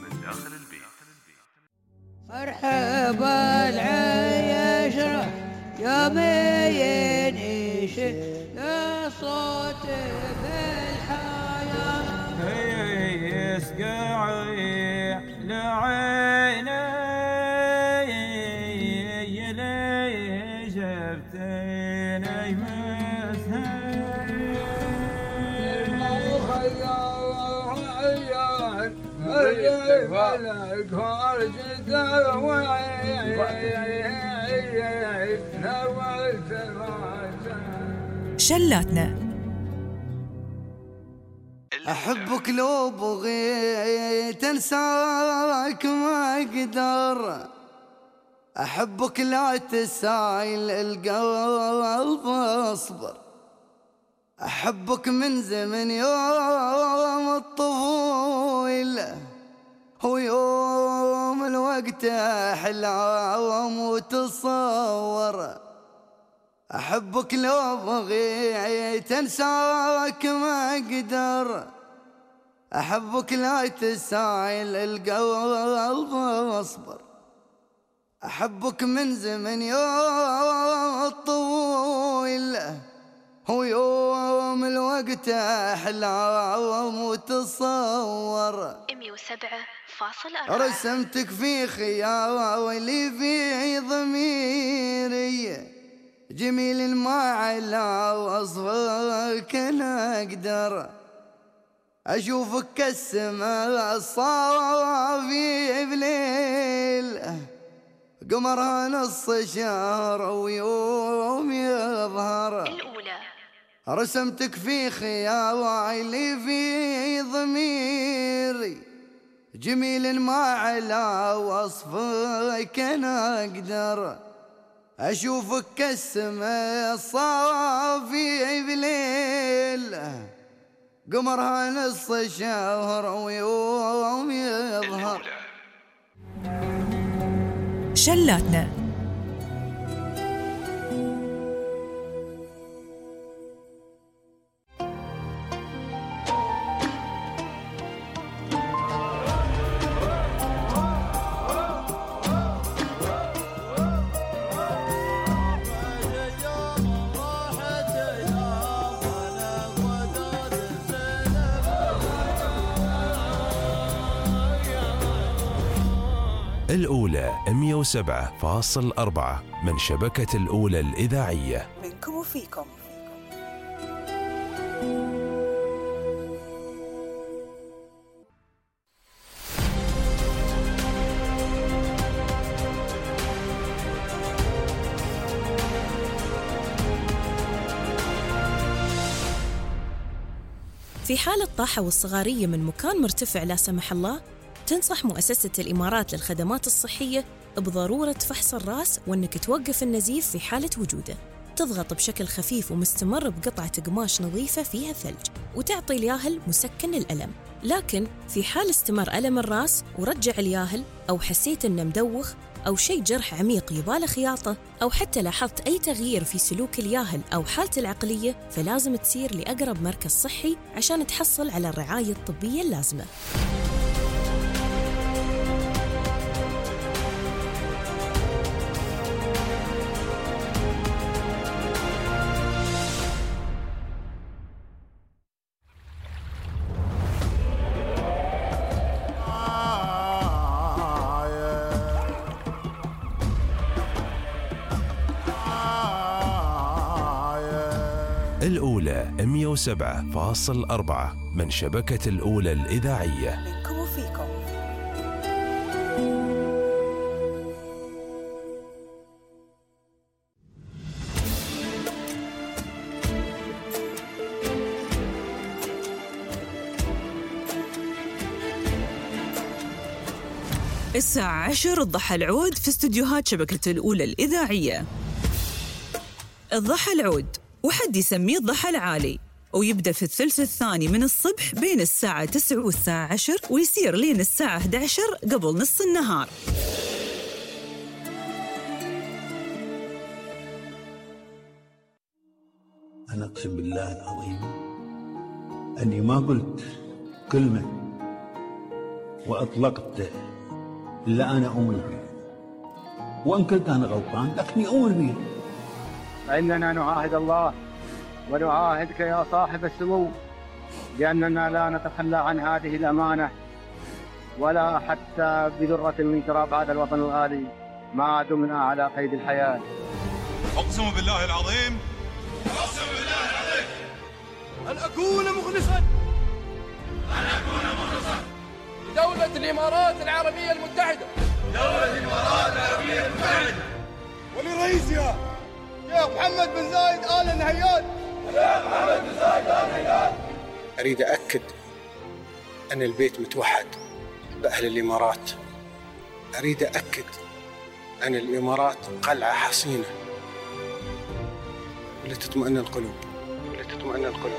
مرحبا العيشرة يا مين يا صوت بالحياة هي يسقعي لعيني يلي شفتيني مسهر ملك هرجت شلاتنا. أحبك لو بغيت أنساك ما أقدر، أحبك لا تسايل القلب أصبر، أحبك من زمن يوم الطفولة ويوم الوقت أحلام وتصور، أحبك لو بغيت أنساك ما أقدر، أحبك لا تسايل القلب أصبر، أحبك من زمن يوم الطفولة هو يوم الوقت أحلام وتصور مية وسبعة فاصل أربعة رسمتك في خيالي في ضميري جميل ما على وصفك أنا أقدر أشوفك كالسماء الصافي بليل قمرها نص شهر ويوم يظهر الأولى رسمتك في خيالي في ضميري جميل ما على وصفك أنا أقدر أشوفك كالسماء الصافي بليل قمرها نص شهر ويوم يظهر شلاتنا الأولى مئة وسبعة فاصل أربعة من شبكة الأولى الإذاعية. منكم وفيكم. في حالة طاحة والصغارية من مكان مرتفع لا سمح الله، تنصح مؤسسة الإمارات للخدمات الصحية بضرورة فحص الرأس وأنك توقف النزيف في حالة وجوده. تضغط بشكل خفيف ومستمر بقطعة قماش نظيفة فيها ثلج وتعطي الياهل مسكن للألم. لكن في حال استمر ألم الرأس ورجع الياهل أو حسيت أنه مدوخ أو شيء جرح عميق يبال خياطة أو حتى لاحظت أي تغيير في سلوك الياهل أو حالته العقلية، فلازم تسير لأقرب مركز صحي عشان تحصل على الرعاية الطبية اللازمة. الأولى مئة وسبعة فاصل أربعة من شبكة الأولى الإذاعية. منكم وفيكم. الساعة عشر الضحى العود في استديوهات شبكة الأولى الإذاعية. الضحى العود وحد يسميه الضحى العالي، ويبدأ في الثلث الثاني من الصبح بين الساعة تسعة والساعة عشر، ويصير لين الساعة أحد عشر قبل نص النهار. أنا أقسم بالله العظيم أني ما قلت كلمة وأطلقت إلا أنا أؤمن بها، وإن كنت أنا غلطان لكني أؤمن بها. فإننا نعاهد الله ونعاهدك يا صاحب السمو بأننا لا نتخلى عن هذه الأمانة ولا حتى بذرة من تراب هذا الوطن الغالي ما دمنا على قيد الحياة. أقسم بالله العظيم أقسم بالله العظيم أن أكون مخلصا أن أكون مخلصا لدولة الإمارات العربية المتحدة دولة الإمارات العربية المتحدة ولرئيسها شيخ محمد بن زايد آل نهيان. شيخ محمد بن زايد آل نهيان. أريد أأكد أن البيت متوحد بأهل الإمارات. أريد أأكد أن الإمارات قلعة حصينة ولتطمئن القلوب ولتطمئن القلوب.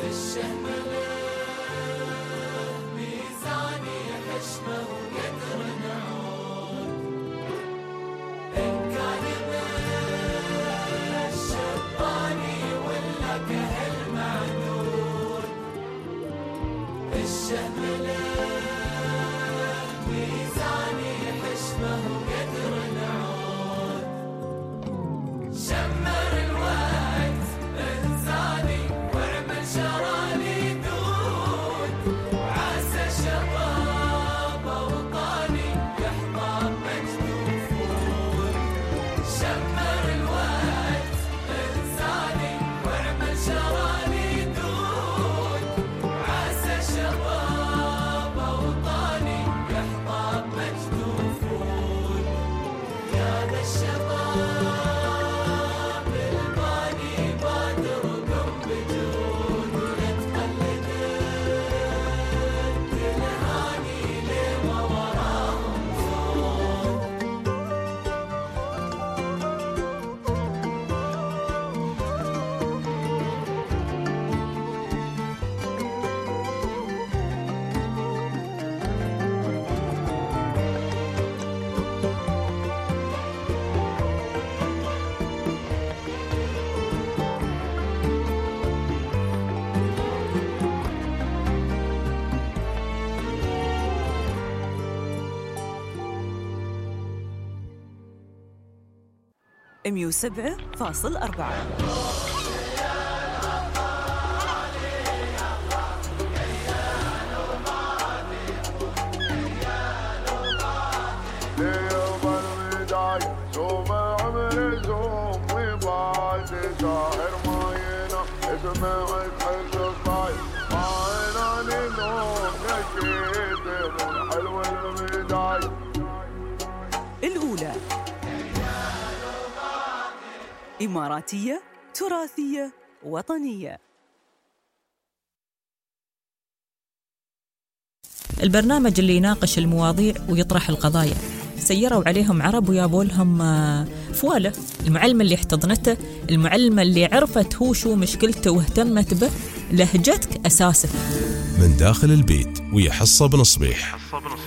مية وسبعة فاصل أربعة. الأولى إماراتية، تراثية، وطنية. البرنامج اللي يناقش المواضيع ويطرح القضايا. سيروا عليهم عرب ويابوا لهم فوالة. المعلمة اللي احتضنته، المعلمة اللي عرفت هو شو مشكلته واهتمت به، لهجتك أساسك. من داخل البيت ويا حصة بن صبيح.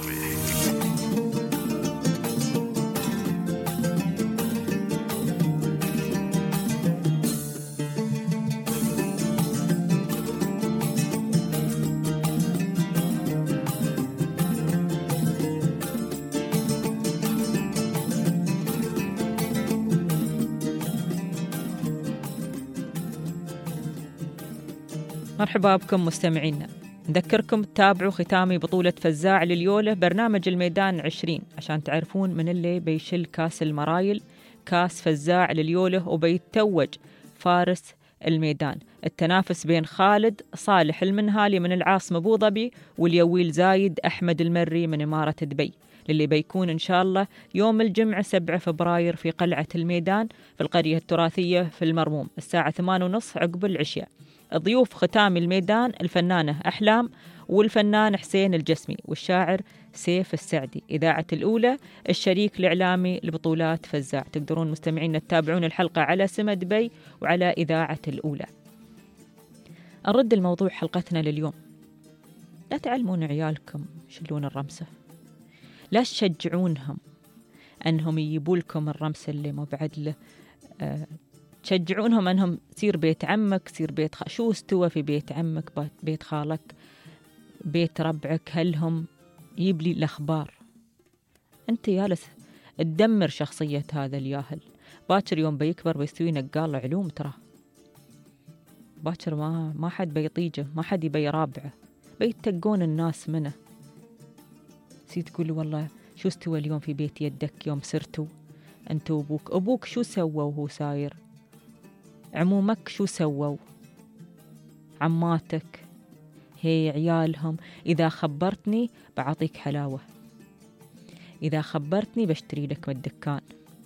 مرحبا بكم مستمعينا. نذكركم تتابعوا ختامي بطولة فزاع لليولة برنامج الميدان عشرين عشان تعرفون من اللي بيشل كاس المرايل، كاس فزاع لليولة، وبيتوج فارس الميدان. التنافس بين خالد صالح المنهالي من العاصمة أبو ظبي واليويل زايد أحمد المري من إمارة دبي، اللي بيكون إن شاء الله يوم الجمعة سبعة فبراير في قلعة الميدان في القرية التراثية في المرموم الساعة ثمانية ونصف عقب العشاء. ضيوف ختام الميدان الفنانة أحلام والفنان حسين الجسمي والشاعر سيف السعدي. إذاعة الأولى الشريك الإعلامي لبطولات فزاع. تقدرون مستمعين تتابعون الحلقة على سما دبي وعلى إذاعة الأولى. أرد الموضوع حلقتنا لليوم. لا تعلمون عيالكم يشيلون الرمسة، لا تشجعونهم أنهم يجيبوا لكم الرمسة اللي ما بعد له. أه تشجعونهم أنهم سير بيت عمك، سير بيت خ... شو استوى في بيت عمك، بيت خالك، بيت ربعك، هلهم يبلي الأخبار. أنت جالس تدمر شخصية هذا الياهل. باكر يوم بيكبر بيستوي نقال علوم، ترى باكر ما ما حد بيطيجه، ما حد يبي يرابعه، بيتقون الناس منه. سي تقول والله شو استوى اليوم في بيت يدك يوم سرتوا أنت وأبوك، أبوك شو سوى وهو ساير، عمومك شو سووا، عماتك، هي عيالهم. إذا خبرتني بعطيك حلاوة، إذا خبرتني بشتري لك من الدكان،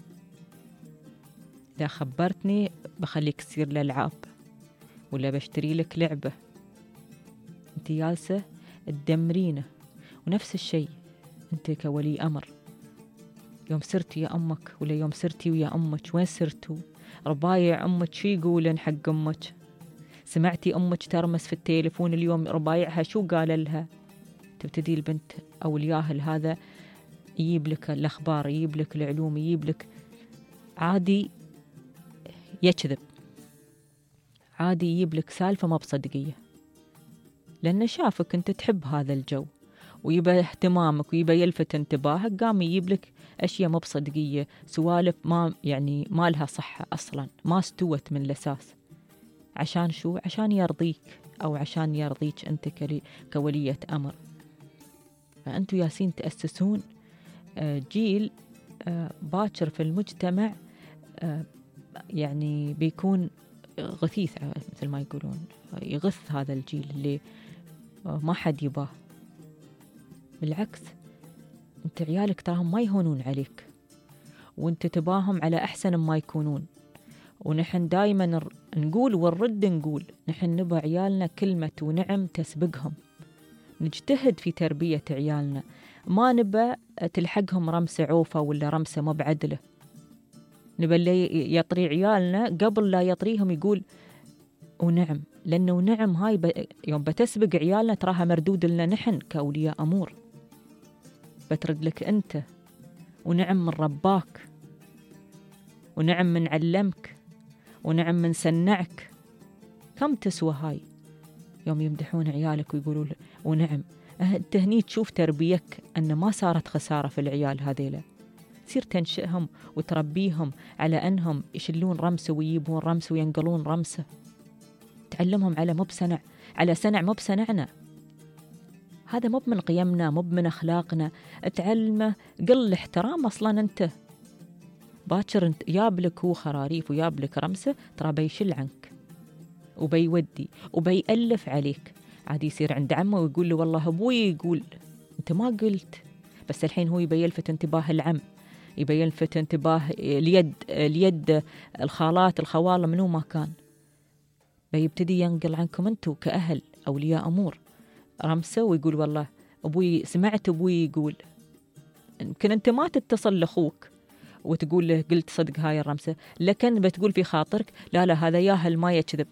إذا خبرتني بخليك تصير الألعاب ولا بشتري لك لعبة. أنت جالسة تدمرينه. ونفس الشيء أنت كولي أمر، يوم سرت يا أمك ولا يوم سرتي ويا أمك، وين سرتوا؟ ربايع أمك شو يقولن حق أمك؟ سمعتي أمك ترمس في التليفون اليوم ربايعها شو قال لها؟ تبتدي البنت أو الياهل هذا يجيب لك الأخبار، يجيب لك العلوم، يجيب لك عادي يكذب، عادي يجيب لك سالفة ما بصدقية، لأنه شافك أنت تحب هذا الجو ويبى اهتمامك ويبى يلفت انتباهك، قام يجيب لك أشياء ما بصدقية، سوالف ما يعني ما لها صحة أصلا، ما استوت من الأساس. عشان شو؟ عشان يرضيك أو عشان يرضيك أنت كولية أمر. فأنتوا ياسين تأسسون جيل باكر في المجتمع، يعني بيكون غثيث مثل ما يقولون، يغث هذا الجيل اللي ما حد يباه. بالعكس انت عيالك تراهم ما يهونون عليك، وانت تباهم على أحسن ما يكونون. ونحن دايما نقول ونرد نقول نحن نبى عيالنا كلمة ونعم تسبقهم، نجتهد في تربية عيالنا، ما نبى تلحقهم رمسة عوفة ولا رمسة ما بعدله. نبى اللي يطري عيالنا قبل لا يطريهم يقول ونعم، لأنه ونعم هاي ب... يوم بتسبق عيالنا تراها مردود لنا نحن كأولياء أمور، بترد لك أنت ونعم من رباك، ونعم من علمك، ونعم من سنعك. كم تسوى هاي يوم يمدحون عيالك ويقولوا ونعم؟ أنت هني تشوف تربيك أن ما صارت خسارة في العيال هذيلا، تصير تنشئهم وتربيهم على أنهم يشلون رمسة ويجيبون رمسة وينقلون رمسة، تعلمهم على مو بصنع، على صنع مو بصنعنا. هذا مو من قيمنا، مو من أخلاقنا. تعلمه قل الاحترام. أصلا أنت باكر انت يابلك هو خراريف ويابلك رمسة، ترى بيشل عنك وبيودي وبيألف عليك. عادي يصير عند عمه ويقول له والله أبوي يقول، أنت ما قلت، بس الحين هو يبي يلفت انتباه العم، يبي يلفت انتباه اليد اليد الخالات الخوالة، منو ما كان بيبتدي ينقل عنكم أنتوا كأهل أولياء أمور رمسة، ويقول والله أبوي سمعت أبوي يقول. يمكن أنت ما تتصل لأخوك وتقول له قلت صدق هاي الرمسة، لكن بتقول في خاطرك لا لا هذا ياهل ما يكذب،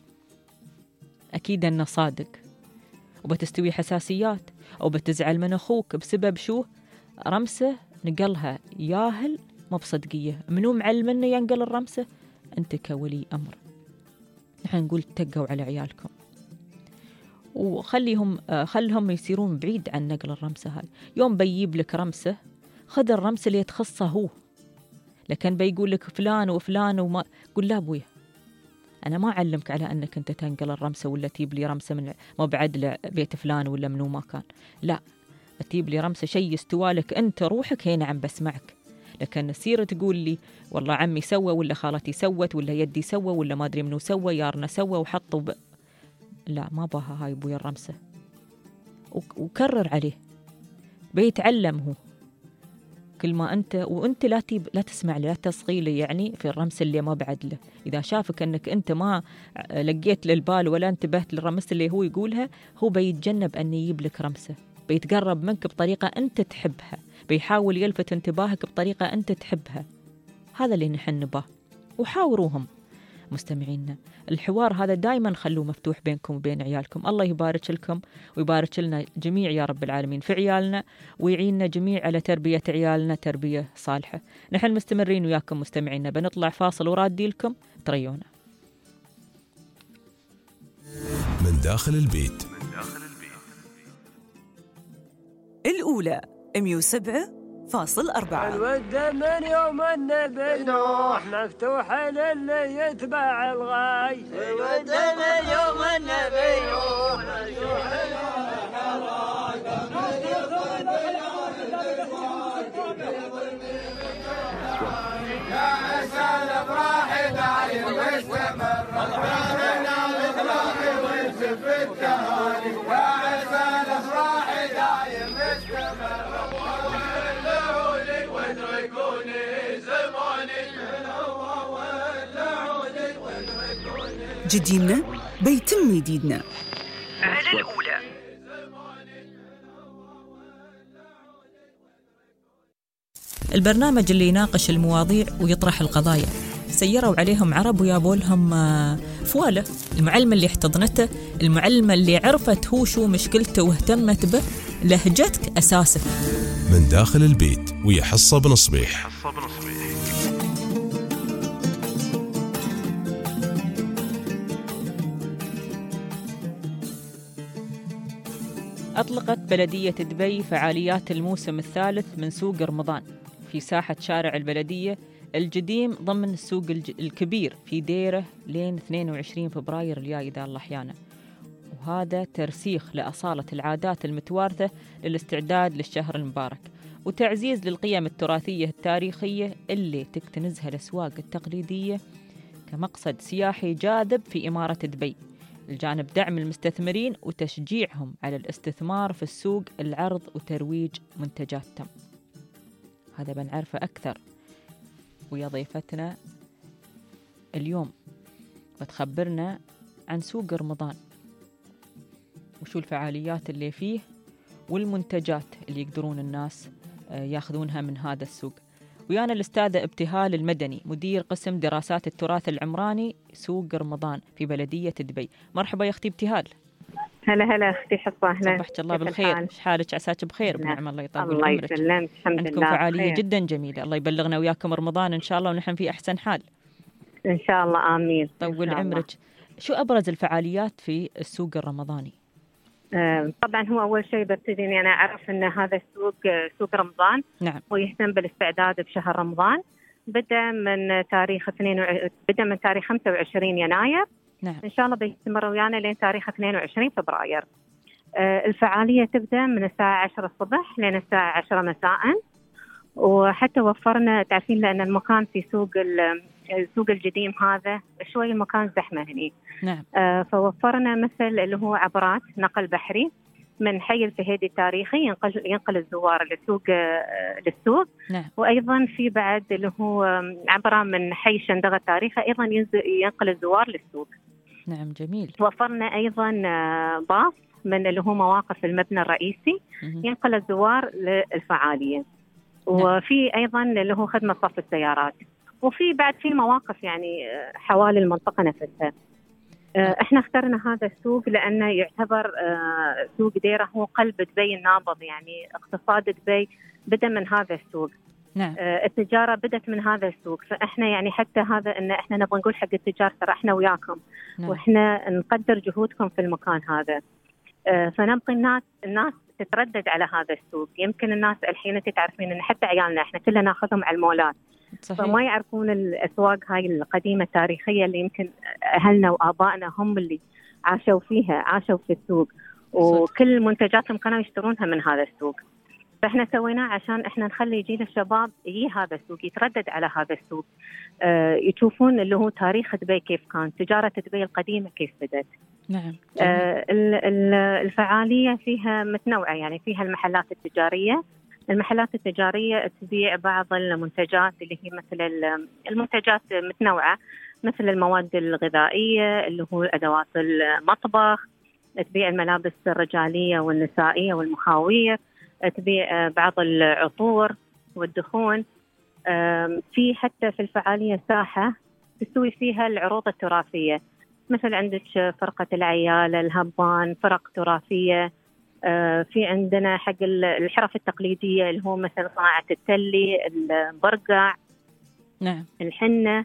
أكيد أنه صادق، وبتستوي حساسيات أو بتزعل من أخوك بسبب شو؟ رمسة نقلها ياهل ما بصدقية. منو معلم إنه ينقل الرمسة؟ أنت كولي أمر. نحن نقول تقوا على عيالكم وخليهم خلهم يصيرون بعيد عن نقل الرمسة هاي. يوم بيجيب لك رمسة خذ الرمسة اللي تخصه هو، لكن بيقول لك فلان وفلان وما، قول لا أبويا أنا ما أعلمك على أنك أنت تنقل الرمسة ولا تجيب لي رمسة من ما بعد بيت فلان ولا منو ما كان، لا تجيب لي رمسة شيء استوالك أنت روحك، هي نعم بسمعك. لكن تصير تقول لي والله عمي سوى ولا خالتي سوت ولا يدي سوى ولا ما أدري منو سوى، يارنا سوى وحطوا ب... لا ما باها هاي أبويا الرمسة، وكرر عليه بيتعلم هو كل ما أنت، وأنت لا تيب لا تسمع له، لا تصغي له يعني في الرمس اللي ما بعد له. إذا شافك أنك أنت ما لقيت للبال ولا انتبهت للرمس اللي هو يقولها، هو بيتجنب أن يجيب لك رمسة، بيتقرب منك بطريقة أنت تحبها، بيحاول يلفت انتباهك بطريقة أنت تحبها. هذا اللي نحن نباه. وحاوروهم مستمعينا، الحوار هذا دائما خلوه مفتوح بينكم وبين عيالكم. الله يبارك لكم ويبارك لنا جميع يا رب العالمين في عيالنا، ويعيننا جميع على تربية عيالنا تربية صالحة. نحن مستمرين وياكم مستمعينا، بنطلع فاصل ورادي لكم تريونا. من داخل البيت الأولى مية وسبعة فاصل أربعة. الود من يوم النبي نوح مفتوح للي يتبع الغاي. الود من يوم النبي نوح مفتوح يا عسى الافراح داير واستمر، ربنا الاطلاق وينسف التهاني. يا عسى الافراح داير واستمر، ولعوني واتركوني زماني. ولعوني واتركوني. جديدنا بيتم جديدنا على الأولى. البرنامج اللي يناقش المواضيع ويطرح القضايا، سيروا عليهم عرب ويابوا لهم فوالة. المعلمة اللي احتضنته، المعلمة اللي عرفت هو شو مشكلته واهتمت به، لهجتك أساسك. من داخل البيت ويا حصة بنصبيح. أطلقت بلدية دبي فعاليات الموسم الثالث من سوق رمضان في ساحة شارع البلدية الجديم ضمن السوق الكبير في ديره لين اثنين وعشرين فبراير الجاي إذا الله أحيانا. وهذا ترسيخ لأصالة العادات المتوارثة للاستعداد للشهر المبارك، وتعزيز للقيم التراثية التاريخية اللي تكتنزها الأسواق التقليدية كمقصد سياحي جاذب في إمارة دبي، الجانب دعم المستثمرين وتشجيعهم على الاستثمار في السوق، العرض وترويج منتجاتهم. هذا بنعرفه أكثر ويا ضيفتنا اليوم بتخبرنا عن سوق رمضان وشو الفعاليات اللي فيه والمنتجات اللي يقدرون الناس ياخذونها من هذا السوق. ويانا الأستاذة ابتهال المدني، مدير قسم دراسات التراث العمراني سوق رمضان في بلدية دبي. مرحبا يا أختي ابتهال. هلا هلا أختي حصة، أهلا. صبحك الله بالخير، ايش حالك؟ عساك بخير بنعم الله يطول الله عمرك. يسلمك، الحمد عندكم لله فعالية بخير. جدا جميلة، الله يبلغنا وياكم رمضان إن شاء الله ونحن في أحسن حال إن شاء الله. آمين. طول عمرك. شو أبرز الفعاليات في السوق الرمضاني؟ آه طبعا هو أول شيء ببتدي إني أنا أعرف أن هذا السوق سوق رمضان. نعم. ويهتم بالاستعداد بشهر رمضان. بدأ من تاريخ اثنين وع... بدأ من تاريخ خمسة وعشرين يناير. نعم. إن شاء الله بيستمر ويانا لين تاريخ اثنين وعشرين فبراير. آه الفعالية تبدأ من الساعة عشرة الصبح لين الساعة عشرة مساء. وحتى وفرنا، تعرفين لأن المكان في سوق السوق الجديم هذا شوي المكان زحمة هني. نعم. آه فوفرنا مثل اللي هو عبرات نقل بحري من حي الفهيدي التاريخي ينقل ينقل الزوار للسوق آه للسوق. نعم. وأيضا في بعد اللي هو عبرة من حي شندغة التاريخي أيضا ينقل الزوار للسوق. نعم جميل. وفرنا أيضا آه باص من اللي هو مواقف المبنى الرئيسي ينقل الزوار للفعالية. وفي أيضا اللي هو خدمة صف السيارات. وفي بعد في مواقف يعني حوالي المنطقة نفسها. احنا اخترنا هذا السوق لأنه يعتبر سوق ديره هو قلب دبي النابض، يعني اقتصاد دبي بدأ من هذا السوق. نعم. التجارة بدأت من هذا السوق، فاحنا يعني حتى هذا ان احنا نبغى نقول حق التجار ترى احنا وياكم. نعم. واحنا نقدر جهودكم في المكان هذا. فنبغي الناس الناس تتردد على هذا السوق. يمكن الناس الحين انت تعرفين ان حتى عيالنا احنا كلنا ناخذهم على المولات. صحيح. فما يعرفون الاسواق هاي القديمه التاريخيه اللي يمكن اهلنا وابائنا هم اللي عاشوا فيها، عاشوا في السوق. وكل منتجاتهم كانوا يشترونها من هذا السوق. فاحنا سويناه عشان احنا نخلي جيل الشباب يجي هذا السوق، يتردد على هذا السوق، آه يشوفون اللي هو تاريخ دبي كيف كان، تجاره دبي القديمه كيف بدت. نعم. آه الفعاليه فيها متنوعه، يعني فيها المحلات التجاريه. المحلات التجاريه تبيع بعض المنتجات اللي هي مثل المنتجات متنوعه، مثل المواد الغذائيه اللي هو ادوات المطبخ، تبيع الملابس الرجاليه والنسائيه والمخاوير، تبيع بعض العطور والدهون. في حتى في الفعالية ساحة تسوي فيها العروض التراثية، مثل عندك فرقة العيال، الهبان، فرق تراثية. في عندنا حق الحرف التقليدية اللي هو مثل صناعة التلي، البرقع. نعم. الحنة.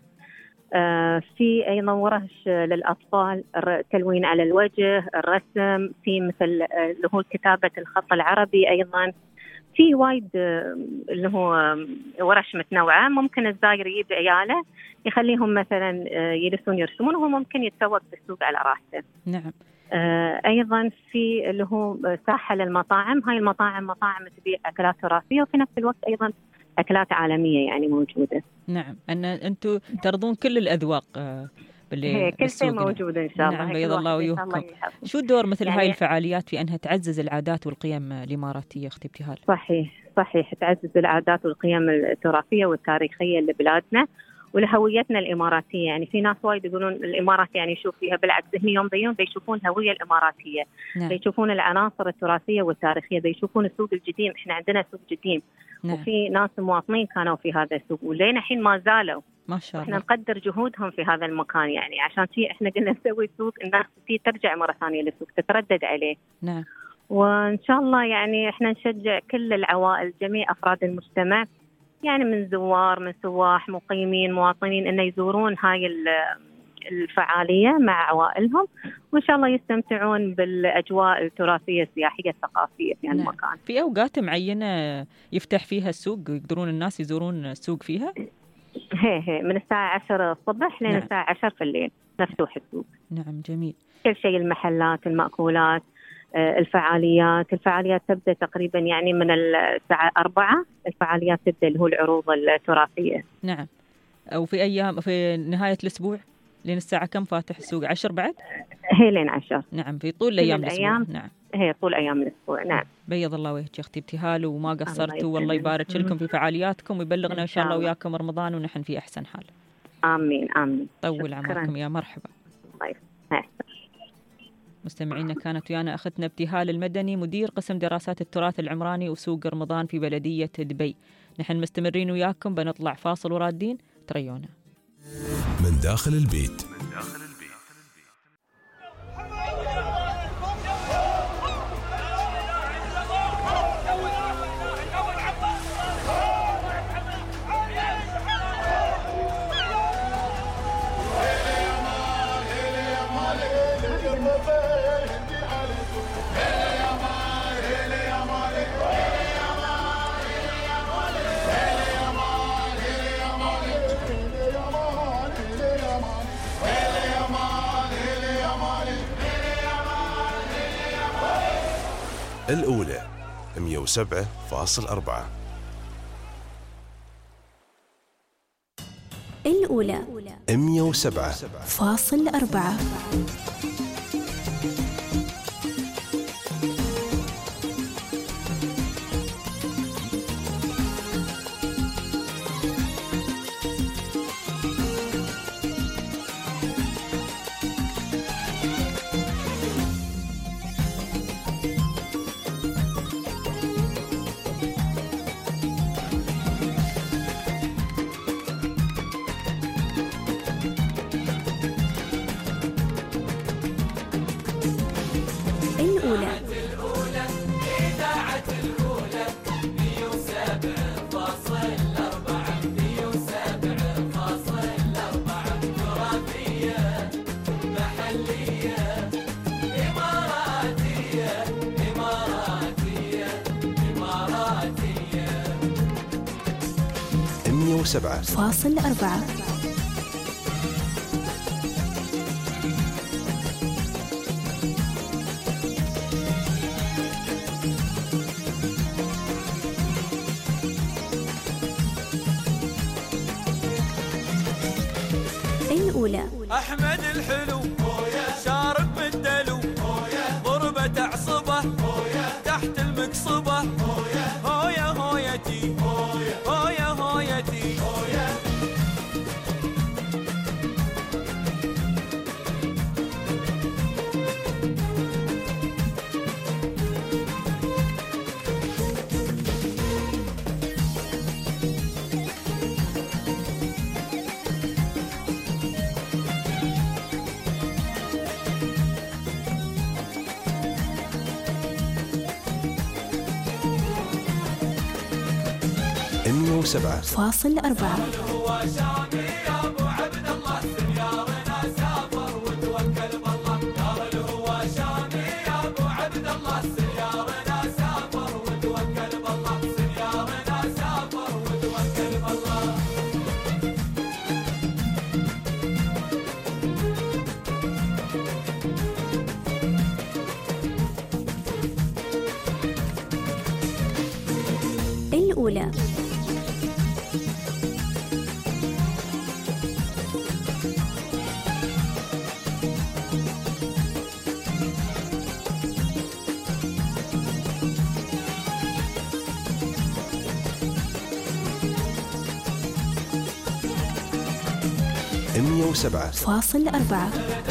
في أيضا ورش للأطفال، تلوين على الوجه، الرسم، في مثل اللي هو كتابة الخط العربي. أيضا في وايد اللي هو ورش متنوعة. ممكن الزاير يجيب عياله يخليهم مثلا يلسون يرسمون، وهو ممكن يتسوق في السوق على راحته. نعم. أيضا في اللي هو ساحة للمطاعم. هاي المطاعم مطاعم تبيع أكلات تراثية وفي نفس الوقت أيضا أكلات عالمية يعني موجودة. نعم. أن أنتم ترضون كل الأذواق باللي كل شيء موجود إن شاء الله. نعم بيض الله ويوفقكم. شو الدور مثل يعني هاي الفعاليات في أنها تعزز العادات والقيم الإماراتية أختي ابتهال؟ صحيح صحيح، تعزز العادات والقيم التراثية والتاريخية لبلادنا. ولهويتنا الإماراتية. يعني في ناس وايد يقولون الإمارات يعني يشوف فيها، بالعكس هني يوم بيوم بيشوفون الهوية الإماراتية، نعم. بيشوفون العناصر التراثية والتاريخية، بيشوفون السوق القديم. إحنا عندنا سوق قديم، نعم. وفي ناس مواطنين كانوا في هذا السوق ولين الحين ما زالوا. ما شاء احنا الله. نقدر جهودهم في هذا المكان، يعني عشان شيء احنا قلنا نسوي سوق الناس فيه ترجع مرة ثانية للسوق، تتردد عليه. نعم. وإن شاء الله يعني احنا نشجع كل العوائل، جميع أفراد المجتمع، يعني من زوار، من سواح، مقيمين، مواطنين، إنه يزورون هاي الفعالية مع عوائلهم، وإن شاء الله يستمتعون بالأجواء التراثية السياحية الثقافية في نعم. المكان. في أوقات معينة يفتح فيها السوق ويقدرون الناس يزورون السوق فيها؟ هي هي من الساعة عشرة الصبح لين نعم. الساعة عشرة في الليل مفتوح السوق. نعم جميل. كل شيء، المحلات، المأكولات، الفعاليات الفعاليات تبدأ تقريبا يعني من الساعة أربعة. الفعاليات تبدأ اللي هو العروض التراثية. نعم. أو في أيام في نهاية الأسبوع لين الساعة كم فاتح السوق؟ عشر بعد؟ هي لين عشر. نعم في طول أيام الأسبوع. نعم هي طول أيام الأسبوع. نعم. بيض الله وجهك أختي ابتهال، وما قصرتوا، والله يبارك لكم في فعالياتكم ويبلغنا إن شاء الله وياكم رمضان ونحن في أحسن حال. آمين آمين. طول عمركم يا مرحبا. طيب. مستمعينا كانت ويانا أختنا ابتهال المدني، مدير قسم دراسات التراث العمراني وسوق رمضان في بلدية دبي. نحن مستمرين وياكم، بنطلع فاصل ورادين، تريونا. من داخل البيت. الأولى مئة وسبعة فاصلة أربعة. الأولى مئة وسبعة فاصل أربعة. سبعة فاصل أربعة. الأولى أحمد الحلو شارب بالدلو، ضربة عصبة تحت المقصبة، هويا هويتي هويا هويتي. مئة وسبعة فاصل أربعة. الأولى مية وسبعة فاصل أربعة.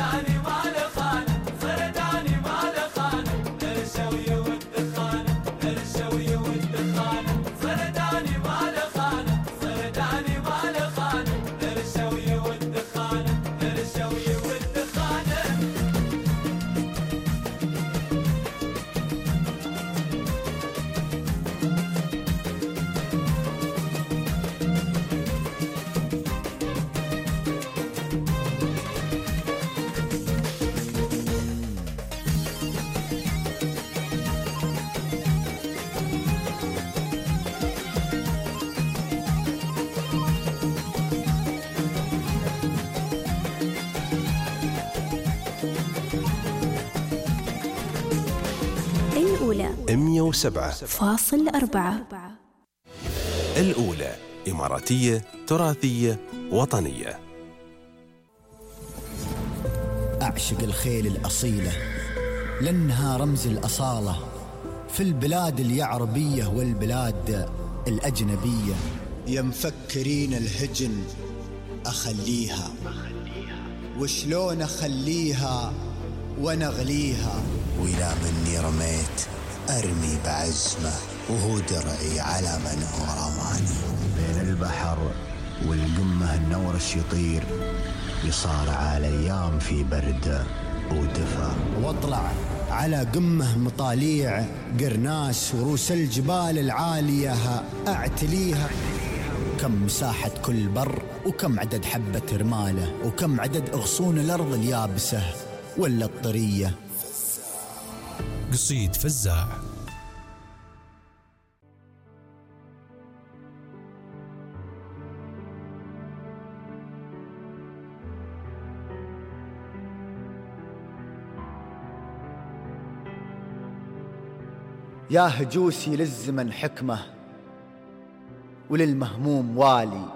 الأولى مية وسبعة فاصل أربعة. الأولى إماراتية تراثية وطنية. أعشق الخيل الأصيلة لأنها رمز الأصالة في البلاد اليعربية والبلاد الأجنبية. يا مفكرين الهجن أخليها، وشلون أخليها ونغليها، وإلى مني رميت أرمي بعزمه وهو درعي على من هو رماني. بين البحر والقمة النورش يطير، يصارع الأيام في برد ودفا، واطلع على قمة مطاليع قرناس وروس الجبال العالية أعتليها. كم مساحة كل بر، وكم عدد حبة رماله، وكم عدد أغصون الأرض اليابسة ولا الطرية. قصيد فزاع. يا هجوسي للزمن حكمة وللمهموم والي،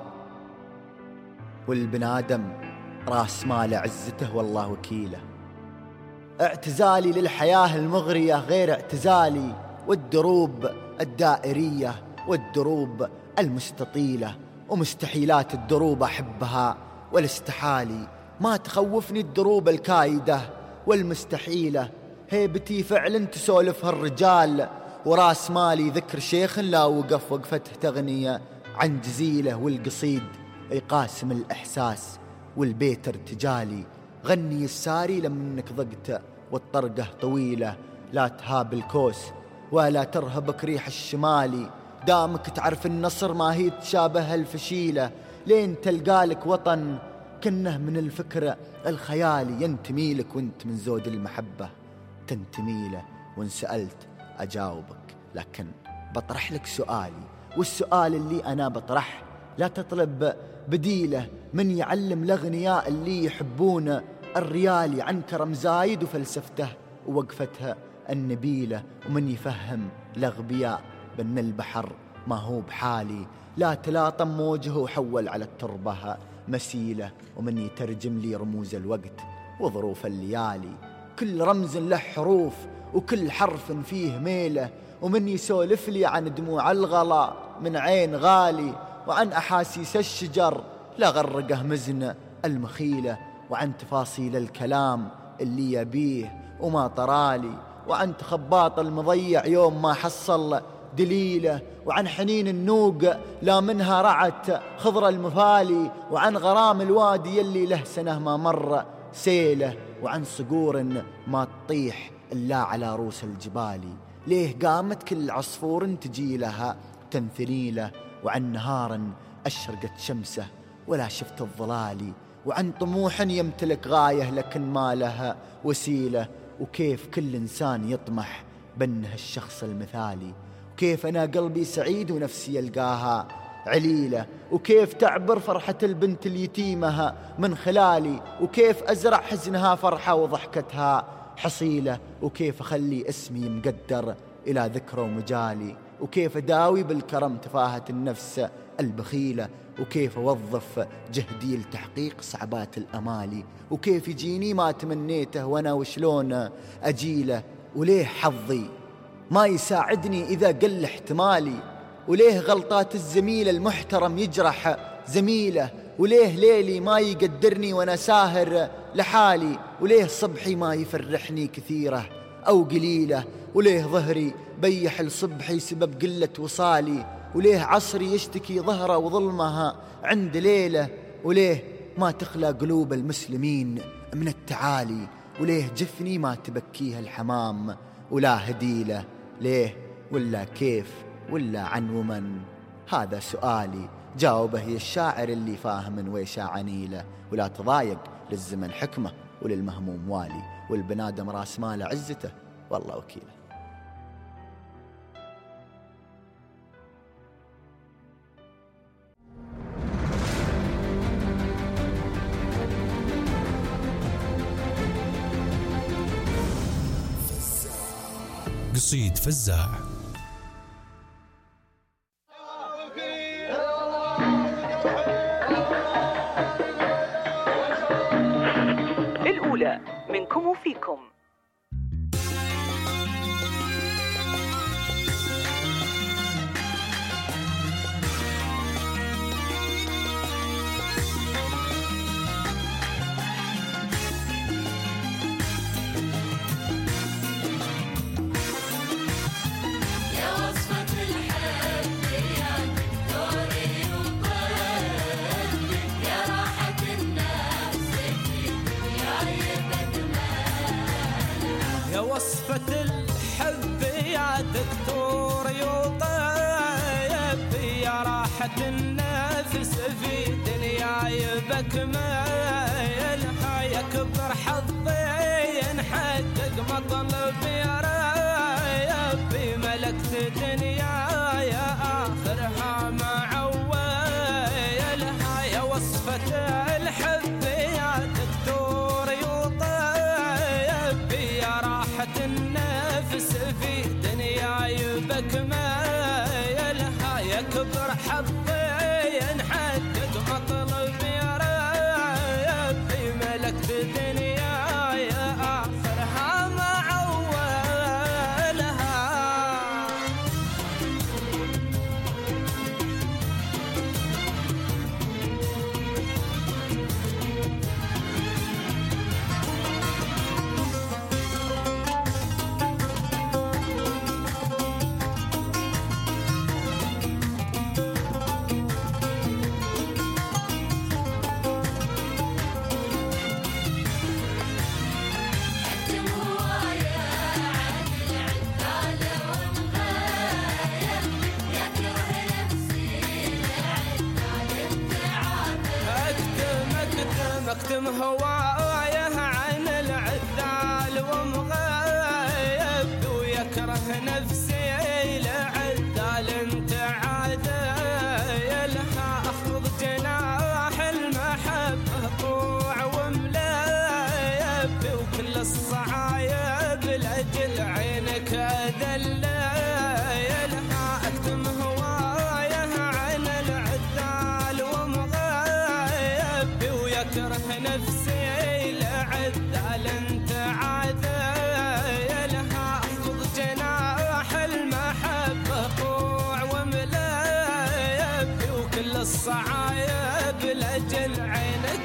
والبنادم راس مال عزته والله وكيله. اعتزالي للحياة المغرية غير اعتزالي والدروب الدائرية والدروب المستطيلة، ومستحيلات الدروب أحبها والاستحالي. ما تخوفني الدروب الكايدة والمستحيلة، هيبتي فعلا تسولفها الرجال، وراس مالي ذكر شيخ لا وقف وقفته تغنية عن جزيلة، والقصيد يقاسم الإحساس والبيت ارتجالي. غني الساري لمنك ضقت والطرقة طويلة، لا تهاب الكوس ولا ترهبك ريح الشمالي. دامك تعرف النصر ما هي تشابه الفشيلة، لين تلقالك وطن كنه من الفكرة الخيالي. ينتمي لك وانت من زود المحبة تنتمي له، وان سألت أجاوبك لكن بطرح لك سؤالي، والسؤال اللي أنا بطرح لا تطلب بديله. من يعلم الأغنياء اللي يحبون الريالي عن كرم زايد وفلسفته ووقفتها النبيلة، ومن يفهم الأغبياء بأن البحر ما هو بحالي، لا تلاطم موجه وحول على التربة مسيلة، ومن يترجم لي رموز الوقت وظروف الليالي. كل رمز له حروف وكل حرف فيه ميله، ومن يسولف لي عن دموع الغلا من عين غالي، وعن أحاسيس الشجر لا غرقه مزن المخيلة، وعن تفاصيل الكلام اللي يبيه وما طرالي، وعن تخباط المضيع يوم ما حصل دليله، وعن حنين النوق لا منها رعت خضر المفالي، وعن غرام الوادي اللي له سنة ما مر سيله، وعن صقور ما تطيح إلا على روس الجبال. ليه قامت كل عصفور تجي لها تمثليله، وعن نهار أشرقت شمسه ولا شفت الظلال، وعن طموح يمتلك غاية لكن ما لها وسيلة، وكيف كل إنسان يطمح بأنه الشخص المثالي، وكيف أنا قلبي سعيد ونفسي يلقاها عليلة، وكيف تعبر فرحة البنت اليتيمة من خلالي، وكيف أزرع حزنها فرحة وضحكتها حصيلة، وكيف أخلي اسمي مقدر إلى ذكرى ومجالي، وكيف أداوي بالكرم تفاهة النفس البخيلة، وكيف أوظف جهدي لتحقيق صعبات الأمالي، وكيف يجيني ما تمنيته وأنا وشلون أجيله، وليه حظي ما يساعدني إذا قل احتمالي، وليه غلطات الزميل المحترم يجرح زميله، وليه ليلي ما يقدرني وانا ساهر لحالي، وليه صبحي ما يفرحني كثيرة أو قليلة، وليه ظهري بيح لصبحي سبب قلة وصالي، وليه عصري يشتكي ظهره وظلمها عند ليلة، وليه ما تخلى قلوب المسلمين من التعالي، وليه جفني ما تبكيها الحمام ولا هديلة، ليه ولا كيف ولا عن ومن؟ هذا سؤالي جاوبه يا الشاعر اللي فاهم ويشا عنيله، ولا تضايق للزمن حكمة وللمهموم والي، والبنادم راس ماله عزته والله وكيله. قصيد فزاع. الأولى منكم وفيكم. وصفة الحب يا دكتور يطيب، يا راحة النفس في دنياي بكملها، يكبر حظي ينحقق مطلبي ريبي، ملكت دنياي آخرها ما عويلها، يا وصفة الحب يا دكتور يطيب، يا راحة النفس في دنياي بكملها، يكبر حظي ينحقق مطلبي ريبي، ملكت دنياي آخرها ما عولها. اكتم هوايه عن العذال ومغيب، ويكره نفسي لعذال انت عاديلها، اخفض جناح المحبه طوع وملايب، وكل الصعايب لاجل عينك اذليلها، اكتم هوايه عن العذال ومغيب، ويكره نفسي لعذال انت عاديلها، اخفض جناح المحبه طوع وملايب، وكل الصعايب لاجل عينك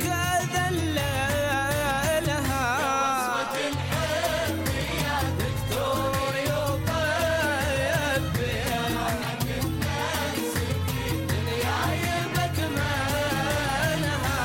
اذليلها. وصفة الحب يا دكتور يطيب، يا راحة النفس في دنياي بكملها.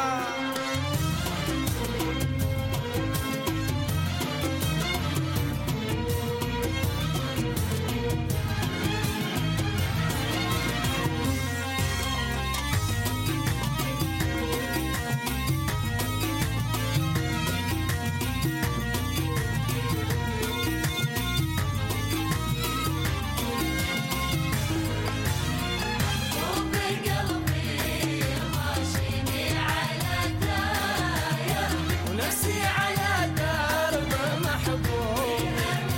ونفسي على درب محبوب،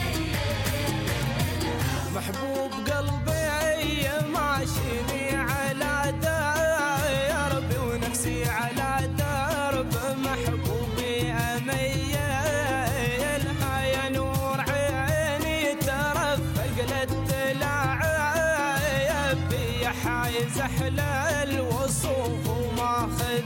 محبوب قلبي ماشيني على دربي، ونفسي على درب محبوبي أميلها، يا نور عيني ترفق للتلاعب، يا حايز أحلى الوصوف وما خذ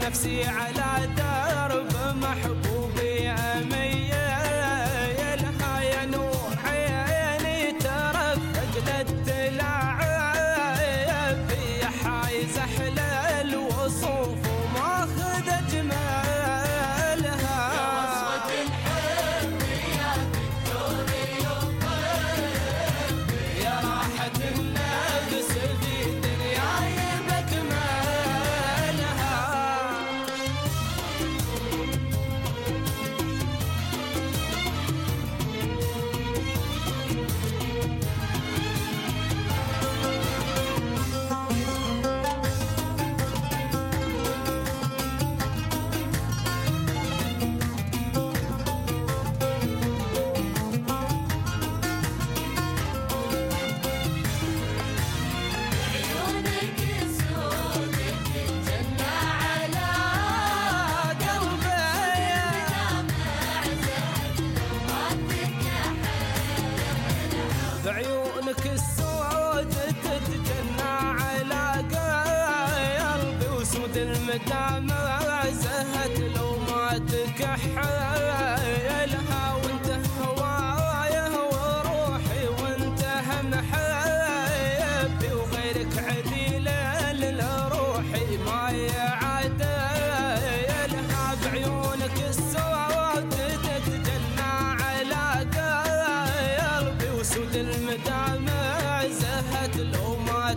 نفسي على درب محبوبي أميلها يا نور عيني ترفج للتلاعب يا حايز أحلى الوصوف وماخذ أجمالها يا وصفة الحب يا دكتور يطيب يا راحة النفس في دنياي بكمالها عيونك السود تتجنى على قلبي بعيونك السود تتجنى على قلبي وسود المدامع زهت لو ما تكحلها وانت هوايا وروحي وانت هم حبي وغيرك عديل لروحي ما يعدلها بعيونك السود تتجنى على قلبي وسود المدامع زهت لو ما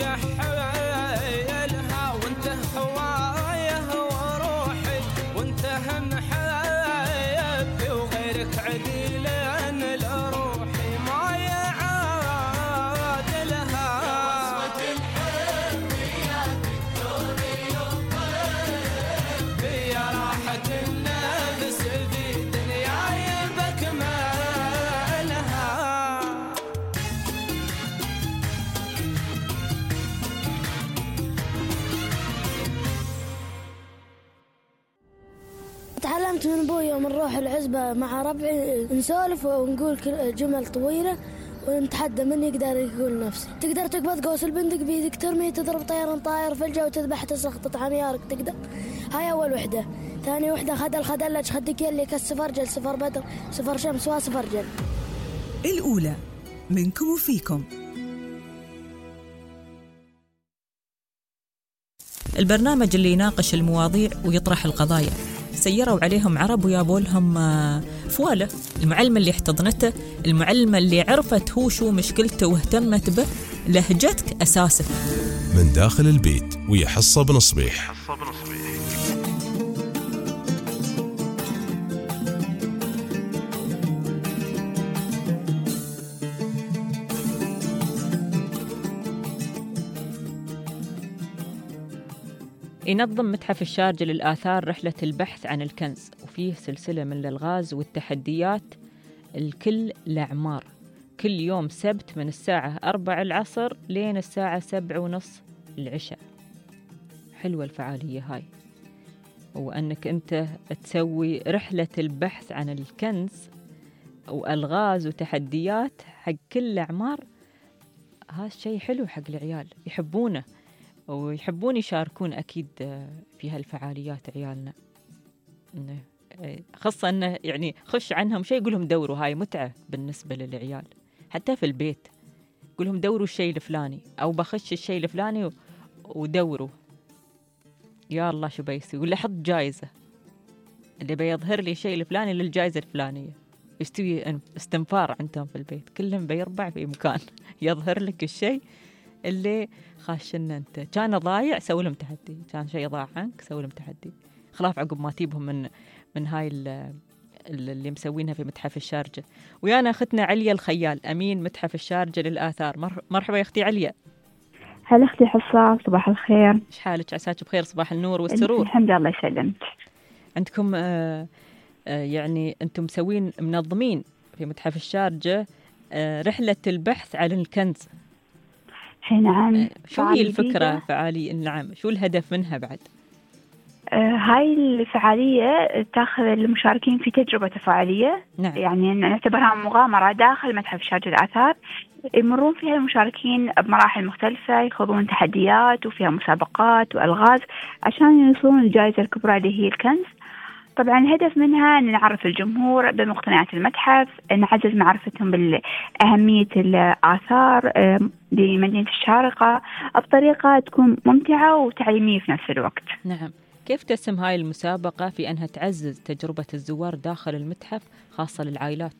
تكحلها وانت هوايا وروحي وانت هم حبي وغيرك عديل لروحي ما يعادلها وصفة الحب يا دكتور يطيب يا راحة النفس في دنياي بكمالها تعلمت من ابوي يوم نروح العزبة مع ربعي نسولف ونقول كل- جمل طويلة ونتحدى من يقدر يقول نفسه. تقدر تقبض قوس البندق بيدك ترمي تضرب طيران طاير في الجو تذبح تسقط عميارك تقدر. هاي أول وحدة. ثاني وحدة خدل خدلج خدك يلي كالسفر جل سفر بدر سفر شمس وسفر جل. الأولى منكم وفيكم. البرنامج اللي يناقش المواضيع ويطرح القضايا. سيروا عليهم عرب ويابوا لهم آه، فوالة. المعلمة اللي احتضنته، المعلمة اللي عرفت هو شو مشكلته واهتمت به، لهجتك أساسك. من داخل البيت ويا حصة بنصبيح. ينظم متحف الشارجة للآثار رحلة البحث عن الكنز، وفيه سلسلة من الألغاز والتحديات الكل لأعمار، كل يوم سبت من الساعة أربع العصر لين الساعة سبع ونص العشاء. حلوة الفعالية هاي، وأنك أنت تسوي رحلة البحث عن الكنز وألغاز وتحديات حق كل الأعمار. هذا الشيء حلو حق العيال، يحبونه ويحبون يشاركون أكيد في هالفعاليات عيالنا. خاصة أنه يعني خش عنهم شيء يقولهم دوروا، هاي متعة بالنسبة للعيال. حتى في البيت يقولهم دوروا الشيء الفلاني، أو بخش الشيء الفلاني ودوروا. يا الله شو بيسوي، ولا حط جائزة اللي بيظهر لي الشيء الفلاني للجائزة الفلانية. يستوي استنفار عندهم في البيت، كلهم بيربع في مكان يظهر لك الشيء اللي خاشنا انت. كان ضايع سوي لهم تحدي، كان شيء ضاع عنك سوي لهم تحدي. خلاف عقب ما تجيبهم من من هاي اللي مسوينها في متحف الشارجة. ويانا اختنا عليا الخيال، امين متحف الشارجة للآثار. مرحبا يا اختي عليا. هلا اختي حصة، صباح الخير. ايش حالك؟ عساك بخير، صباح النور والسرور. الحمد لله يسلمك. عندكم آه آه يعني انتم مسوين منظمين في متحف الشارجة آه رحلة البحث عن الكنز. نعم. شو هي الفكرة فعالي؟ نعم. شو الهدف منها بعد؟ آه هاي الفعالية تأخذ المشاركين في تجربة تفاعلية. نعم. يعني نعتبرها مغامرة داخل متحف شارجة الآثار، يمرون فيها المشاركين بمراحل مختلفة، يخوضون تحديات وفيها مسابقات وألغاز عشان يوصلون للجائزة الكبرى اللي هي الكنز. طبعا الهدف منها أن نعرف الجمهور بمقتنيات المتحف، نعزز معرفتهم بأهمية الآثار لمدينة الشارقة بطريقة تكون ممتعة وتعليمية في نفس الوقت. نعم. كيف تسهم هاي المسابقة في أنها تعزز تجربة الزوار داخل المتحف خاصة للعائلات؟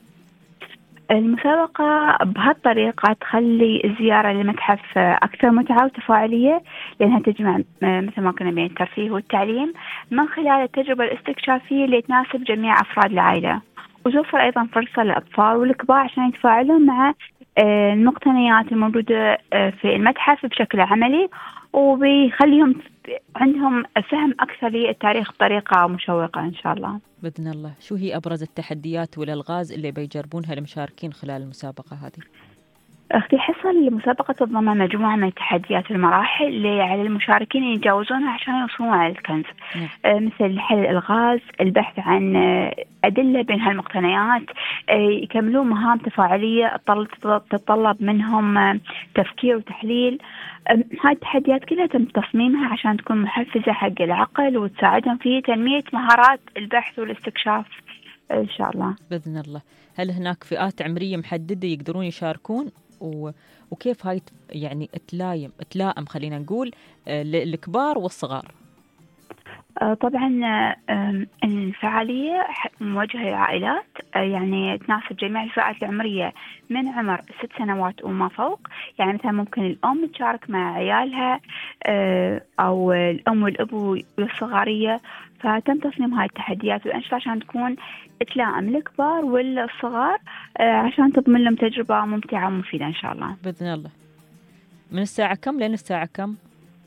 المسابقة بهالطريقة تخلي الزيارة للمتحف أكثر متعة وتفاعلية، لأنها تجمع مثل ما كنا بين الترفيه والتعليم من خلال التجربة الاستكشافية اللي تناسب جميع أفراد العائلة، وتوفر أيضا فرصة للأطفال والكبار عشان يتفاعلون مع المقتنيات الموجودة في المتحف بشكل عملي، وبيخليهم عندهم فهم أكثر للتاريخ بطريقة مشوقة إن شاء الله. بإذن الله. شو هي أبرز التحديات والألغاز اللي بيجربونها المشاركين خلال المسابقة هذه؟ أختي حصل المسابقة تضمن مجموعة من التحديات والمراحل اللي على المشاركين يتجاوزونها عشان يوصلون على الكنز. نعم. آه مثل حل الألغاز، البحث عن آه أدلة بين هالمقتنيات، آه يكملون مهام تفاعلية تتطلب منهم آه تفكير وتحليل. آه هاي التحديات كلها تم تصميمها عشان تكون محفزة حق العقل وتساعدهم في تنمية مهارات البحث والاستكشاف آه إن شاء الله. بإذن الله. هل هناك فئات عمرية محددة يقدرون يشاركون؟ و... وكيف هاي يعني تلايم تلائم خلينا نقول الكبار والصغار؟ طبعا الفعالية موجهة للعائلات، يعني تناسب جميع الفئات العمرية من عمر ست سنوات وما فوق. يعني مثلا ممكن الأم تشارك مع عيالها أو الأم والأبو والصغارية. فتم تصميم هاي التحديات والأنشطة عشان تكون تلائم الكبار والصغار عشان تضمن لهم تجربة ممتعة ومفيدة إن شاء الله. بإذن الله. من الساعة كم لين الساعة كم؟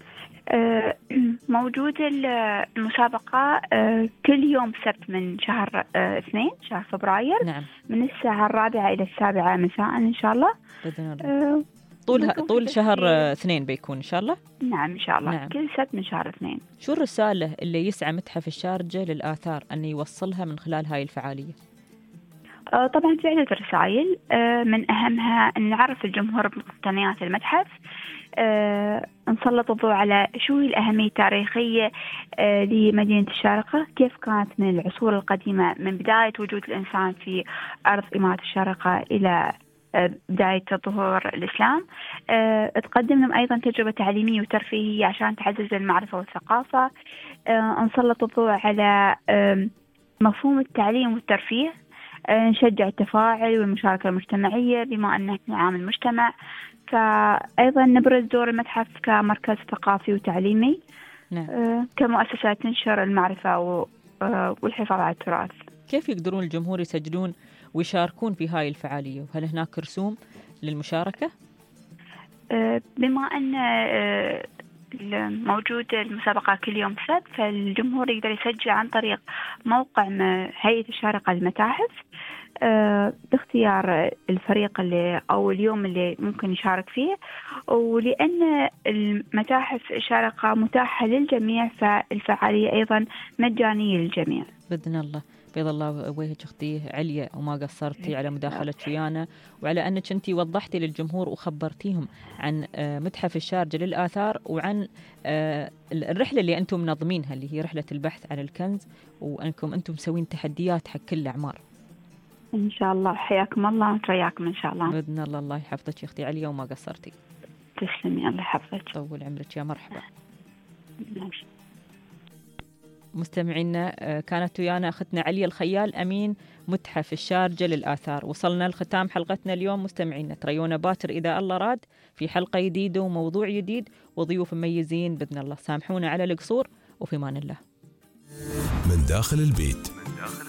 موجود المسابقة كل يوم سبت من شهر اثنين شهر فبراير. نعم. من الساعة الرابعة إلى السابعة مساء إن شاء الله. بإذن الله. طول طول شهر اثنين بيكون إن شاء الله. نعم إن شاء الله. نعم. كل سبت من شهر اثنين. شو الرسالة اللي يسعى متحف الشارجة للآثار أن يوصلها من خلال هاي الفعالية؟ آه طبعا في عدة رسائل، آه من أهمها أن نعرف الجمهور بمقتنيات المتحف، آه نسلط الضوء على شو هي الأهمية التاريخية آه لمدينة الشارقة، كيف كانت من العصور القديمة من بداية وجود الإنسان في أرض إمارة الشارقة إلى آه بداية ظهور الإسلام. آه تقدم لهم أيضا تجربة تعليمية وترفيهية عشان تعزز المعرفة والثقافة. آه نسلط الضوء على آه مفهوم التعليم والترفيه، نشجع التفاعل والمشاركة المجتمعية بما أنه عامل مجتمع. فأيضا نبرز دور المتحف كمركز ثقافي وتعليمي. نعم. كمؤسسة تنشر المعرفة والحفاظ على التراث. كيف يقدرون الجمهور يسجلون ويشاركون في هاي الفعالية؟ وهل هناك رسوم للمشاركة؟ بما أن موجود المسابقة كل يوم سبت، فالجمهور يقدر يسجل عن طريق موقع هيئة الشارقة للمتاحف باختيار الفريق اللي أو اليوم اللي ممكن يشارك فيه. ولأن المتاحف الشارقة متاحة للجميع فالفعالية أيضا مجانية للجميع. بإذن الله. بيض الله وجهك أختي عليا وما قصرتي على مداخلتك ويانا، وعلى أنك أنتي وضحتي للجمهور وخبرتيهم عن متحف الشارجة للآثار وعن الرحلة اللي أنتم منظمينها اللي هي رحلة البحث عن الكنز، وأنكم أنتم مسوين تحديات حق كل الأعمار. إن شاء الله. حياكم الله وترياكم إن شاء الله. بإذن الله. الله يحفظك يا أختي عليا وما قصرتي. تسلمي. الله يحفظك. طول عمرك. يا مرحبا. مستمعينا، كانت ويانا أختنا عليا الخيال أمين متحف الشارجة للآثار. وصلنا لختام حلقتنا اليوم. مستمعينا تريونا باكر إذا الله راد في حلقة جديدة وموضوع جديد وضيوف مميزين بإذن الله. سامحونا على القصور وفي مان الله. من داخل البيت.